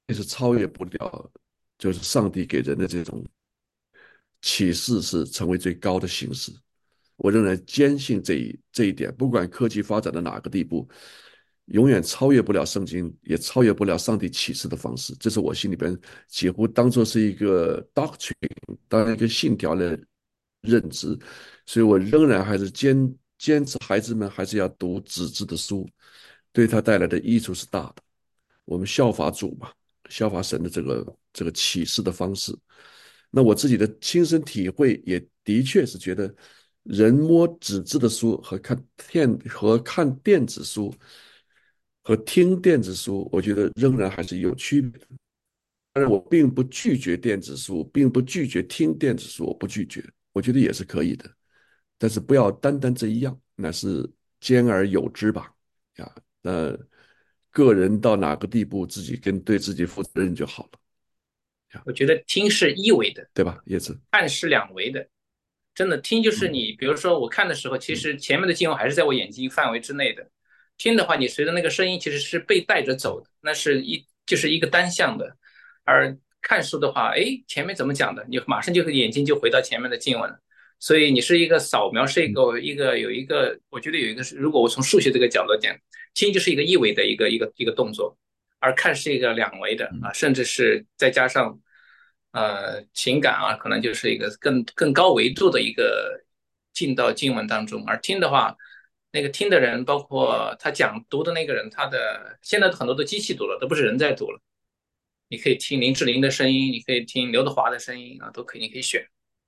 是超越不了，就是上帝给人的这种启示是成为最高的形式。我仍然坚信这一这一点，不管科技发展到哪个地步，永远超越不了圣经，也超越不了上帝启示的方式。这是我心里边几乎当做是一个 doctrine，当一个信条的认知。所以我仍然还是坚坚持，孩子们还是要读纸质的书，对他带来的益处是大的。我们效法主嘛，效法神的这个这个启示的方式。那我自己的亲身体会也的确是觉得，人摸纸质的书和看电和看电子书和听电子书，我觉得仍然还是有区别的。但是我并不拒绝电子书，并不拒绝听电子书，我不拒绝，我觉得也是可以的。但是不要单单这一样，那是兼而有之吧。呀，那个人到哪个地步，自己跟对自己负责任就好了。呀， 我觉得听是一维的， 对吧？叶子， 看是两维的。真的听就是嗯你，比如说我看的时候，其嗯实前面的经文还是在我眼睛范围之内的。听的话，你随着那个声音其实是被带着走的，那是一就是一个单向的。而看书的话，哎，前面怎么讲的，你马上就眼睛就回到前面的经文了。所以你是一个扫描，是一嗯个一个有一个，我觉得有一个是，如果我从数学这个角度讲，听就是一个一维的一个一个一个动作，而看是一个两维的嗯啊，甚至是再加上呃情感啊，可能就是一个更更高维度的一个进到经文当中。而听的话，那个听的人，包括他讲读的那个人，他的现在很多都机器读了，都不是人在读了。你可以听林志玲的声音，你可以听刘德华的声音啊，都可以，你可以选。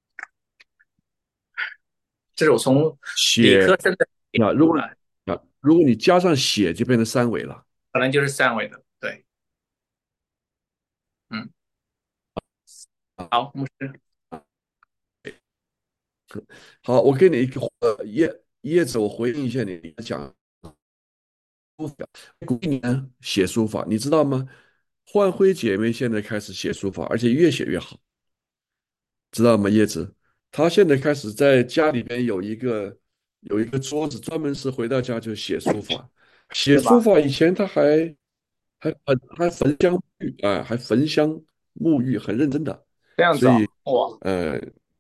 这是我从理写科生的啊，如果啊， 啊，如果你加上写，就变成三维了。 可能就是三维的。对，嗯，好，牧师。 好，我给你一个呃叶叶子，我回应一下你讲书法，鼓励你呢写书法，你知道吗？焕辉姐妹现在开始写书法，而且越写越好，知道吗？叶子，她现在开始在家里边有一个有一个桌子，专门是回到家就写书法。写是吧？ 书法以前他还还还还焚香沐浴啊，还焚香沐浴，很认真的。 这样子啊， 所以哇， 呃，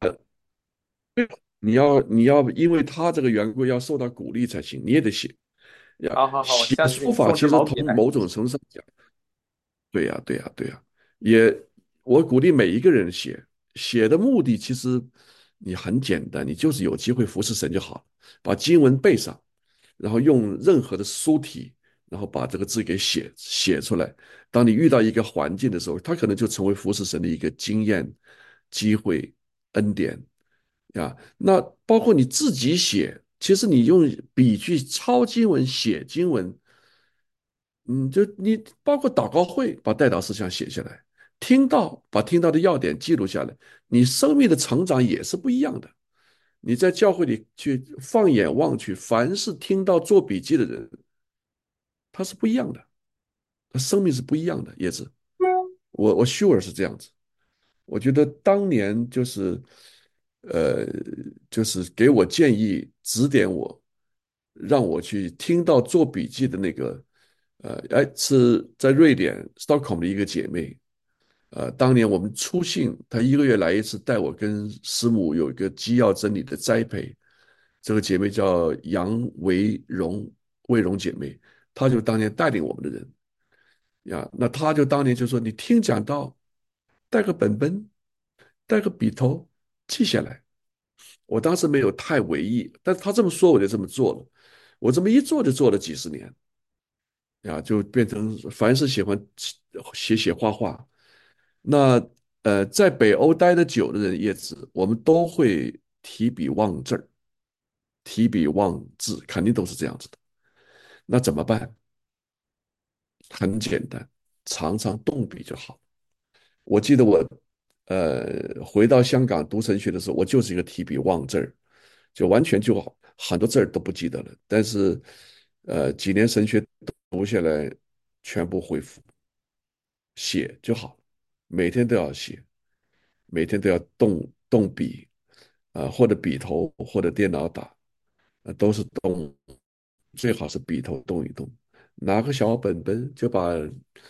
你要你要因为他这个缘故要受到鼓励才行，你也得写呀。 好好好，我写下次给书法你送支其实从毛笔来。 某种程度上讲。对呀，对呀，对呀，也，我鼓励每一个人写，写的目的其实你很简单，你就是有机会服侍神就好了，把经文背上，然后用任何的书体，然后把这个字给写写出来。当你遇到一个环境的时候，它可能就成为服侍神的一个经验、机会、恩典呀。那包括你自己写，其实你用笔去抄经文、写经文。嗯，就你包括祷告会，把带祷事项写下来，听到把听到的要点记录下来，你生命的成长也是不一样的。你在教会里去放眼望去，凡是听到做笔记的人，他是不一样的，他生命是不一样的。叶子，我我 sure 是这样子。我觉得当年就是，呃，就是给我建议、指点我，让我去听到做笔记的那个，呃，哎，是在瑞典 Stockholm 的一个姐妹，呃，当年我们初信，她一个月来一次，带我跟师母有一个基要真理的栽培。这个姐妹叫杨维荣，卫荣姐妹，她就当年带领我们的人呀。那她就当年就说，你听讲道，带个本本，带个笔头，记下来。我当时没有太为意，但是她这么说，我就这么做了。我这么一做，就做了几十年呀，就变成凡是喜欢写写画画。那呃，在北欧待的久的人也知，我们都会提笔忘字儿，提笔忘字，肯定都是这样子的。那怎么办？很简单，常常动笔就好。我记得我呃回到香港读神学的时候，我就是一个提笔忘字儿，就完全就好，很多字儿都不记得了。但是呃几年神学读下来，全部恢复，写就好，每天都要写，每天都要动动笔，啊、或者笔头或者电脑打，啊、都是动，最好是笔头动一动，拿个小本本就把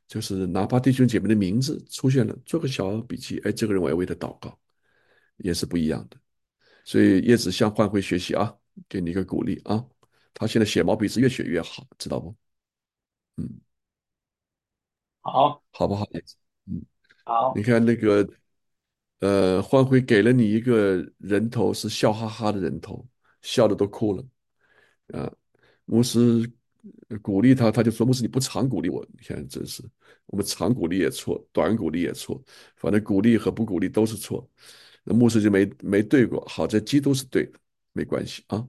就是哪怕弟兄姐妹的名字出现了，做个小笔记，哎，这个人我要为他祷告，也是不一样的。所以叶子向焕辉学习啊，给你一个鼓励啊。他现在写毛笔字越写越好，知道不？嗯， 好， 好不好，叶子？嗯，你好， 看那个，呃，焕辉给了你一个人头，是笑哈哈的人头，笑的都哭了啊。牧师呃鼓励他，他就说：“牧师，你不常鼓励我，你看真是，我们长鼓励也错，短鼓励也错，反正鼓励和不鼓励都是错。”那牧师就没没对过，好在基督是对的，没关系啊。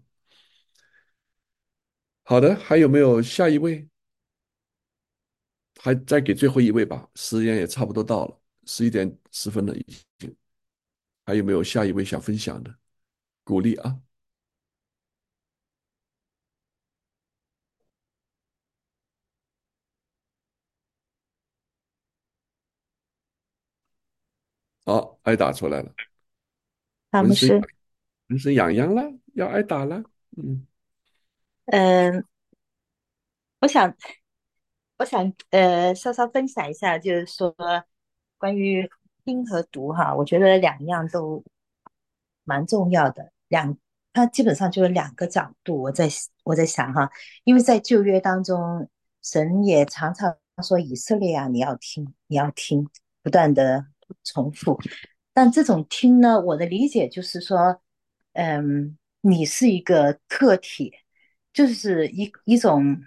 好的，还有没有下一位？还再给最后一位吧，时间也差不多到了，十一点十分了已经。还有没有下一位想分享的？鼓励啊！好，挨打出来了，浑身他们是浑身痒痒了，要挨打了。嗯， 嗯，我想，我想，呃，稍稍分享一下，就是说关于听和读哈，我觉得两样都蛮重要的。两，它基本上就是两个角度。我在我在想哈，因为在旧约当中，神也常常说以色列啊，你要听，你要听，不断的重复。但这种听呢，我的理解就是说，嗯，你是一个客体。就是一一种，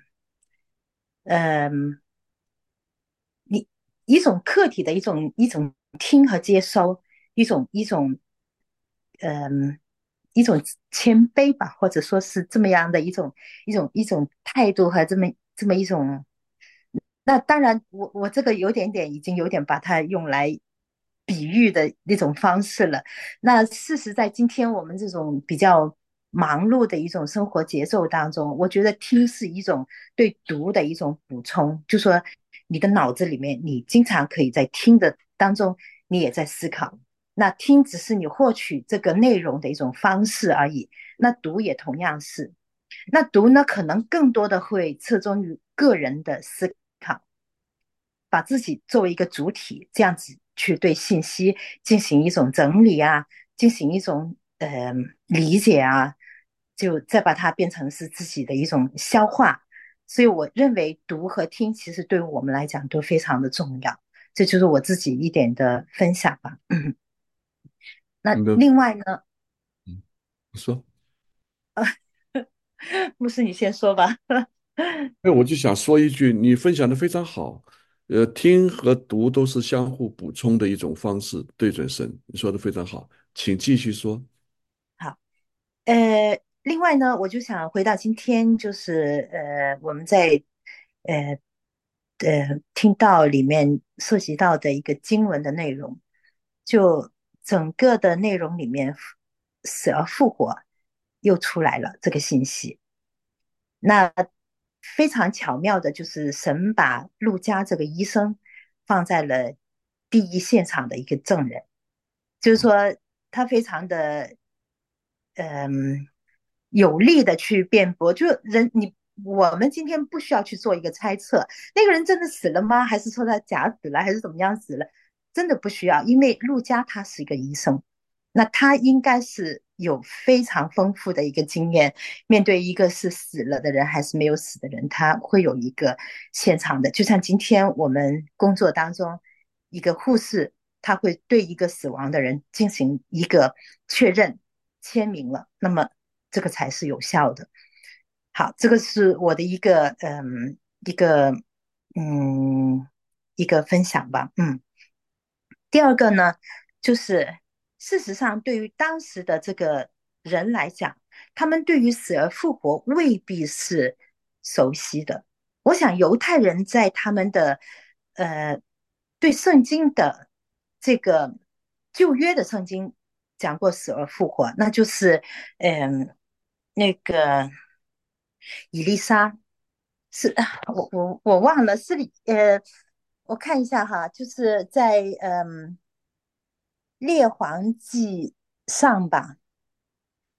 嗯，你一种客体的一种一种听和接收，一种一种，嗯，一种谦卑吧，或者说是这么样的一种一种一种态度和这么这么一种。那当然我，我这个有点点已经有点把它用来比喻的那种方式了。那事实在今天我们这种比较忙碌的一种生活节奏当中，我觉得听是一种对读的一种补充，就说你的脑子里面，你经常可以在听的当中，你也在思考。那听只是你获取这个内容的一种方式而已，那读也同样是。那读呢，可能更多的会侧重于个人的思考，把自己作为一个主体，这样子去对信息进行一种整理啊，进行一种呃理解啊，就再把它变成是自己的一种消化。所以我认为读和听其实对我们来讲都非常的重要，这就是我自己一点的分享吧。嗯，那你的， 另外呢， 嗯，你说。 牧师你先说吧。 那我就想说一句，你分享的非常好，呃，听和读都是相互补充的一种方式，对准神，你说的非常好，请继续说。 好。呃，另外呢，我就想回到今天，就是呃，我们在呃呃听到里面涉及到的一个经文的内容，就整个的内容里面，死而复活又出来了这个信息。那非常巧妙的就是神把陆家这个医生放在了第一现场的一个证人，就是说他非常的嗯有力的去辩驳，就人你我们今天不需要去做一个猜测，那个人真的死了吗？还是说他假死了，还是怎么样死了？真的不需要，因为陆家他是一个医生，那他应该是有非常丰富的一个经验，面对一个是死了的人还是没有死的人，他会有一个现场的，就像今天我们工作当中，一个护士他会对一个死亡的人进行一个确认，签名了，那么这个才是有效的。好，这个是我的一个嗯一个嗯一个分享吧，嗯。第二个呢，就是事实上，对于当时的这个人来讲，他们对于死而复活未必是熟悉的。我想犹太人在他们的呃对圣经的这个旧约的圣经讲过死而复活，那就是嗯那个以利沙是啊我我我忘了是里呃，我看一下哈，就是在嗯列王记上吧，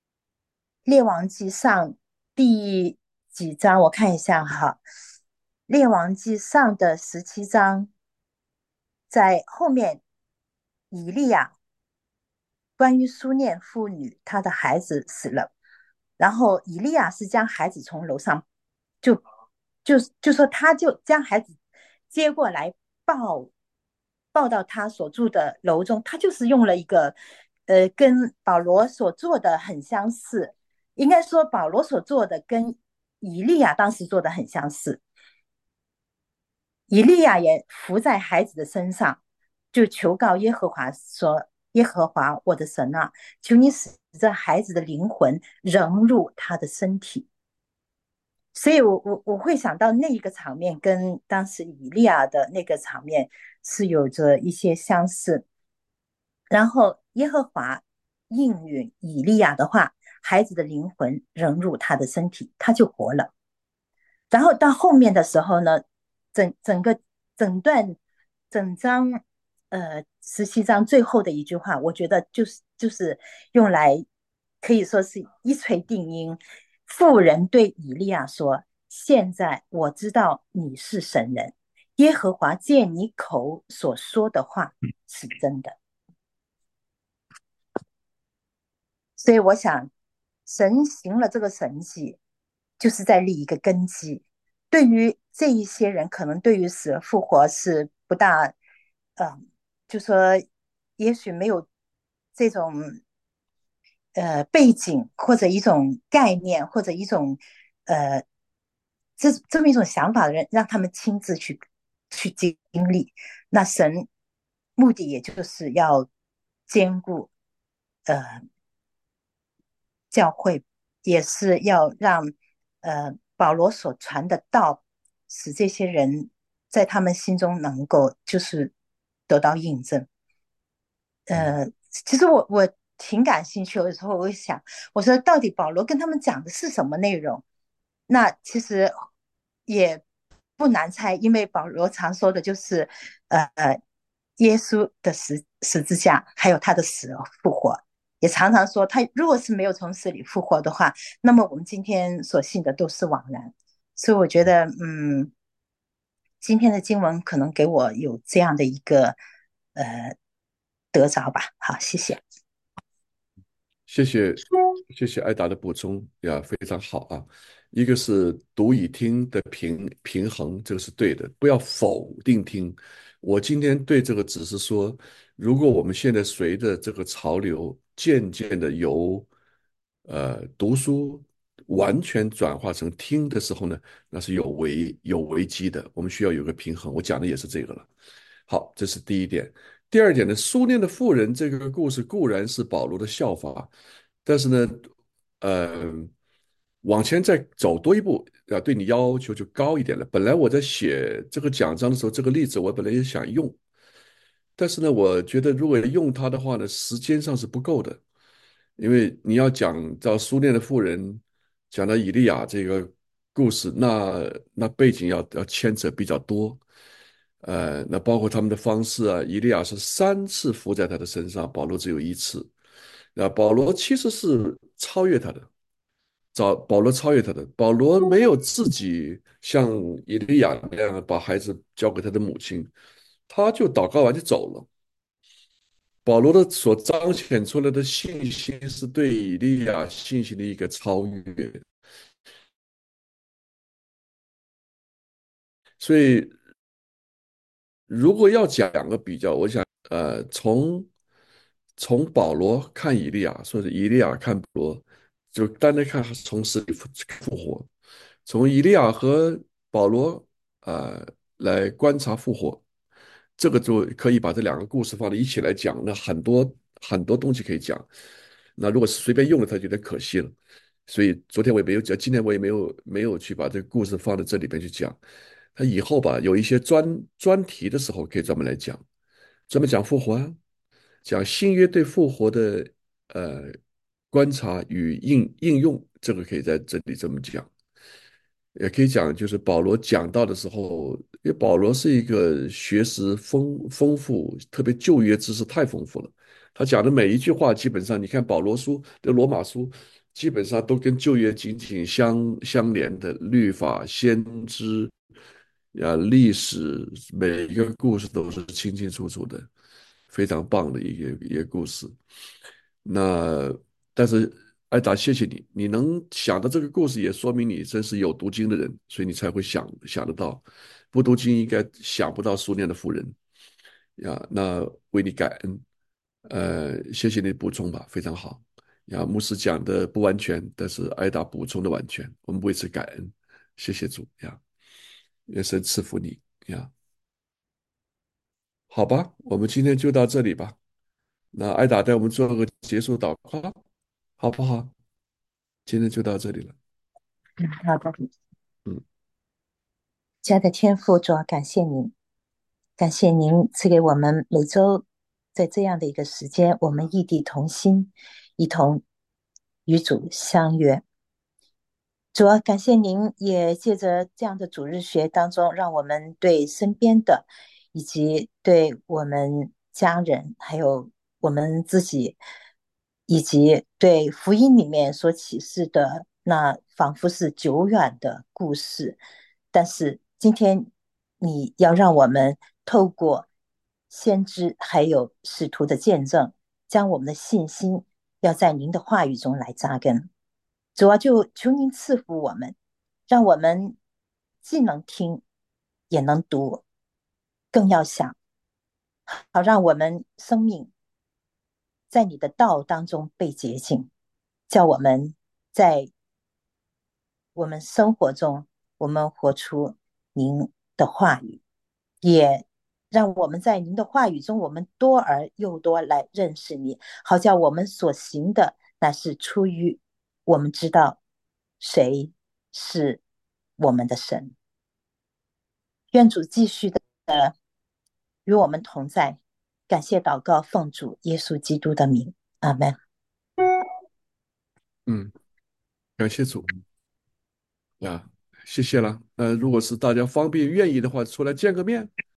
列王记上第几章？我看一下哈， 列王记上的十七章，在后面以利亚关于苏念妇女，她的孩子死了，然后以利亚是将孩子从楼上就就就说他就将孩子接过来抱抱到他所住的楼中，他就是用了一个呃跟保罗所做的很相似，应该说保罗所做的跟以利亚当时做的很相似。以利亚也伏在孩子的身上，就求告耶和华说：耶和华我的神啊，求你使这孩子的灵魂融入他的身体。所以我我我会想到那一个场面跟当时以利亚的那个场面是有着一些相似。然后耶和华应允以利亚的话，孩子的灵魂融入他的身体，他就活了。然后到后面的时候呢，整整个整段整章呃十七章最后的一句话，我觉得就是就是用来可以说是一锤定音。妇人对以利亚说：现在我知道你是神人，耶和华借你口所说的话是真的。所以我想，神行了这个神迹，就是在立一个根基。对于这一些人，可能对于死而复活是不大，呃，就说也许没有这种呃背景或者一种概念或者一种呃这这么一种想法的人，让他们亲自去去经历。那神目的也就是要兼顾呃教会，也是要让呃保罗所传的道，使这些人在他们心中能够就是得到印证。呃，其实我我挺感兴趣，有时候我会想，我说到底保罗跟他们讲的是什么内容？那其实也不难猜，因为保罗常说的就是呃耶稣的十十字架，还有他的死而复活。也常常说，他如果是没有从死里复活的话，那么我们今天所信的都是枉然。所以我觉得，嗯，今天的经文可能给我有这样的一个呃得着吧。好，谢谢。 谢谢，谢谢艾达的补充呀，非常好啊。一个是读与听的平平衡，这个是对的，不要否定听。我今天对这个只是说，如果我们现在随着这个潮流，渐渐的由呃读书完全转化成听的时候呢，那是有危有危机的。我们需要有个平衡。我讲的也是这个了。好，这是第一点。第二点呢，苏念的妇人这个故事固然是保罗的效法，但是呢，呃，往前再走多一步，啊，对你要求就高一点了。本来我在写这个讲章的时候，这个例子我本来也想用，但是呢，我觉得如果用它的话呢，时间上是不够的，因为你要讲到苏念的妇人，讲到以利亚这个故事，那那背景要要牵扯比较多。呃，那包括他们的方式啊，以利亚是三次伏在他的身上，保罗只有一次。那保罗其实是超越他的，找保罗超越他的。保罗没有自己像以利亚那样把孩子交给他的母亲，他就祷告完就走了。保罗的所彰显出来的信心是对以利亚信心的一个超越，所以如果要讲个比较，我想，呃，从从保罗看以利亚，或者以利亚看保罗，就单单看从死里复复活，从以利亚和保罗呃来观察复活，这个就可以把这两个故事放在一起来讲，那很多很多东西可以讲。那如果是随便用了，它就有点可惜了。所以昨天我也没有讲，今天我也没有没有去把这个故事放在这里边去讲。他以后吧，有一些专专题的时候可以专门来讲，专门讲复活啊，讲新约对复活的呃观察与应应用，这个可以在这里这么讲。也可以讲，就是保罗讲到的时候，因为保罗是一个学识丰丰富，特别旧约知识太丰富了。他讲的每一句话，基本上你看保罗书的罗马书，基本上都跟旧约紧紧相相连的律法、先知， 呀，历史每一个故事都是清清楚楚的，非常棒的一个一个故事。那但是艾达，谢谢你，你能想到这个故事，也说明你真是有读经的人，所以你才会想想得到。不读经应该想不到苏联的妇人呀。那为你感恩，呃，谢谢你的补充吧，非常好呀。牧师讲的不完全，但是艾达补充的完全，我们为此感恩，谢谢主呀，愿神赐福你呀。好吧，我们今天就到这里吧。那艾达带我们做个结束祷告，好不好？今天就到这里了。 嗯，好的。 嗯家的天父，主要感谢您，感谢您赐给我们每周在这样的一个时间，我们异地同心，一同与主相约。主要感谢您，也借着这样的主日学当中，让我们对身边的，以及对我们家人，还有我们自己，以及对福音里面所启示的那仿佛是久远的故事，但是今天你要让我们透过先知还有使徒的见证，将我们的信心要在您的话语中来扎根。主啊，就求您赐福我们，让我们既能听，也能读，更要想，好让我们生命在你的道当中被洁净，叫我们在我们生活中，我们活出您的话语，也让我们在您的话语中，我们多而又多来认识你，好叫我们所行的乃是出于我们知道谁是我们的神。愿主继续的与我们同在，感谢祷告，奉主耶稣基督的名，阿门。 嗯，感谢主呀，谢谢了。呃，如果是大家方便愿意的话，出来见个面。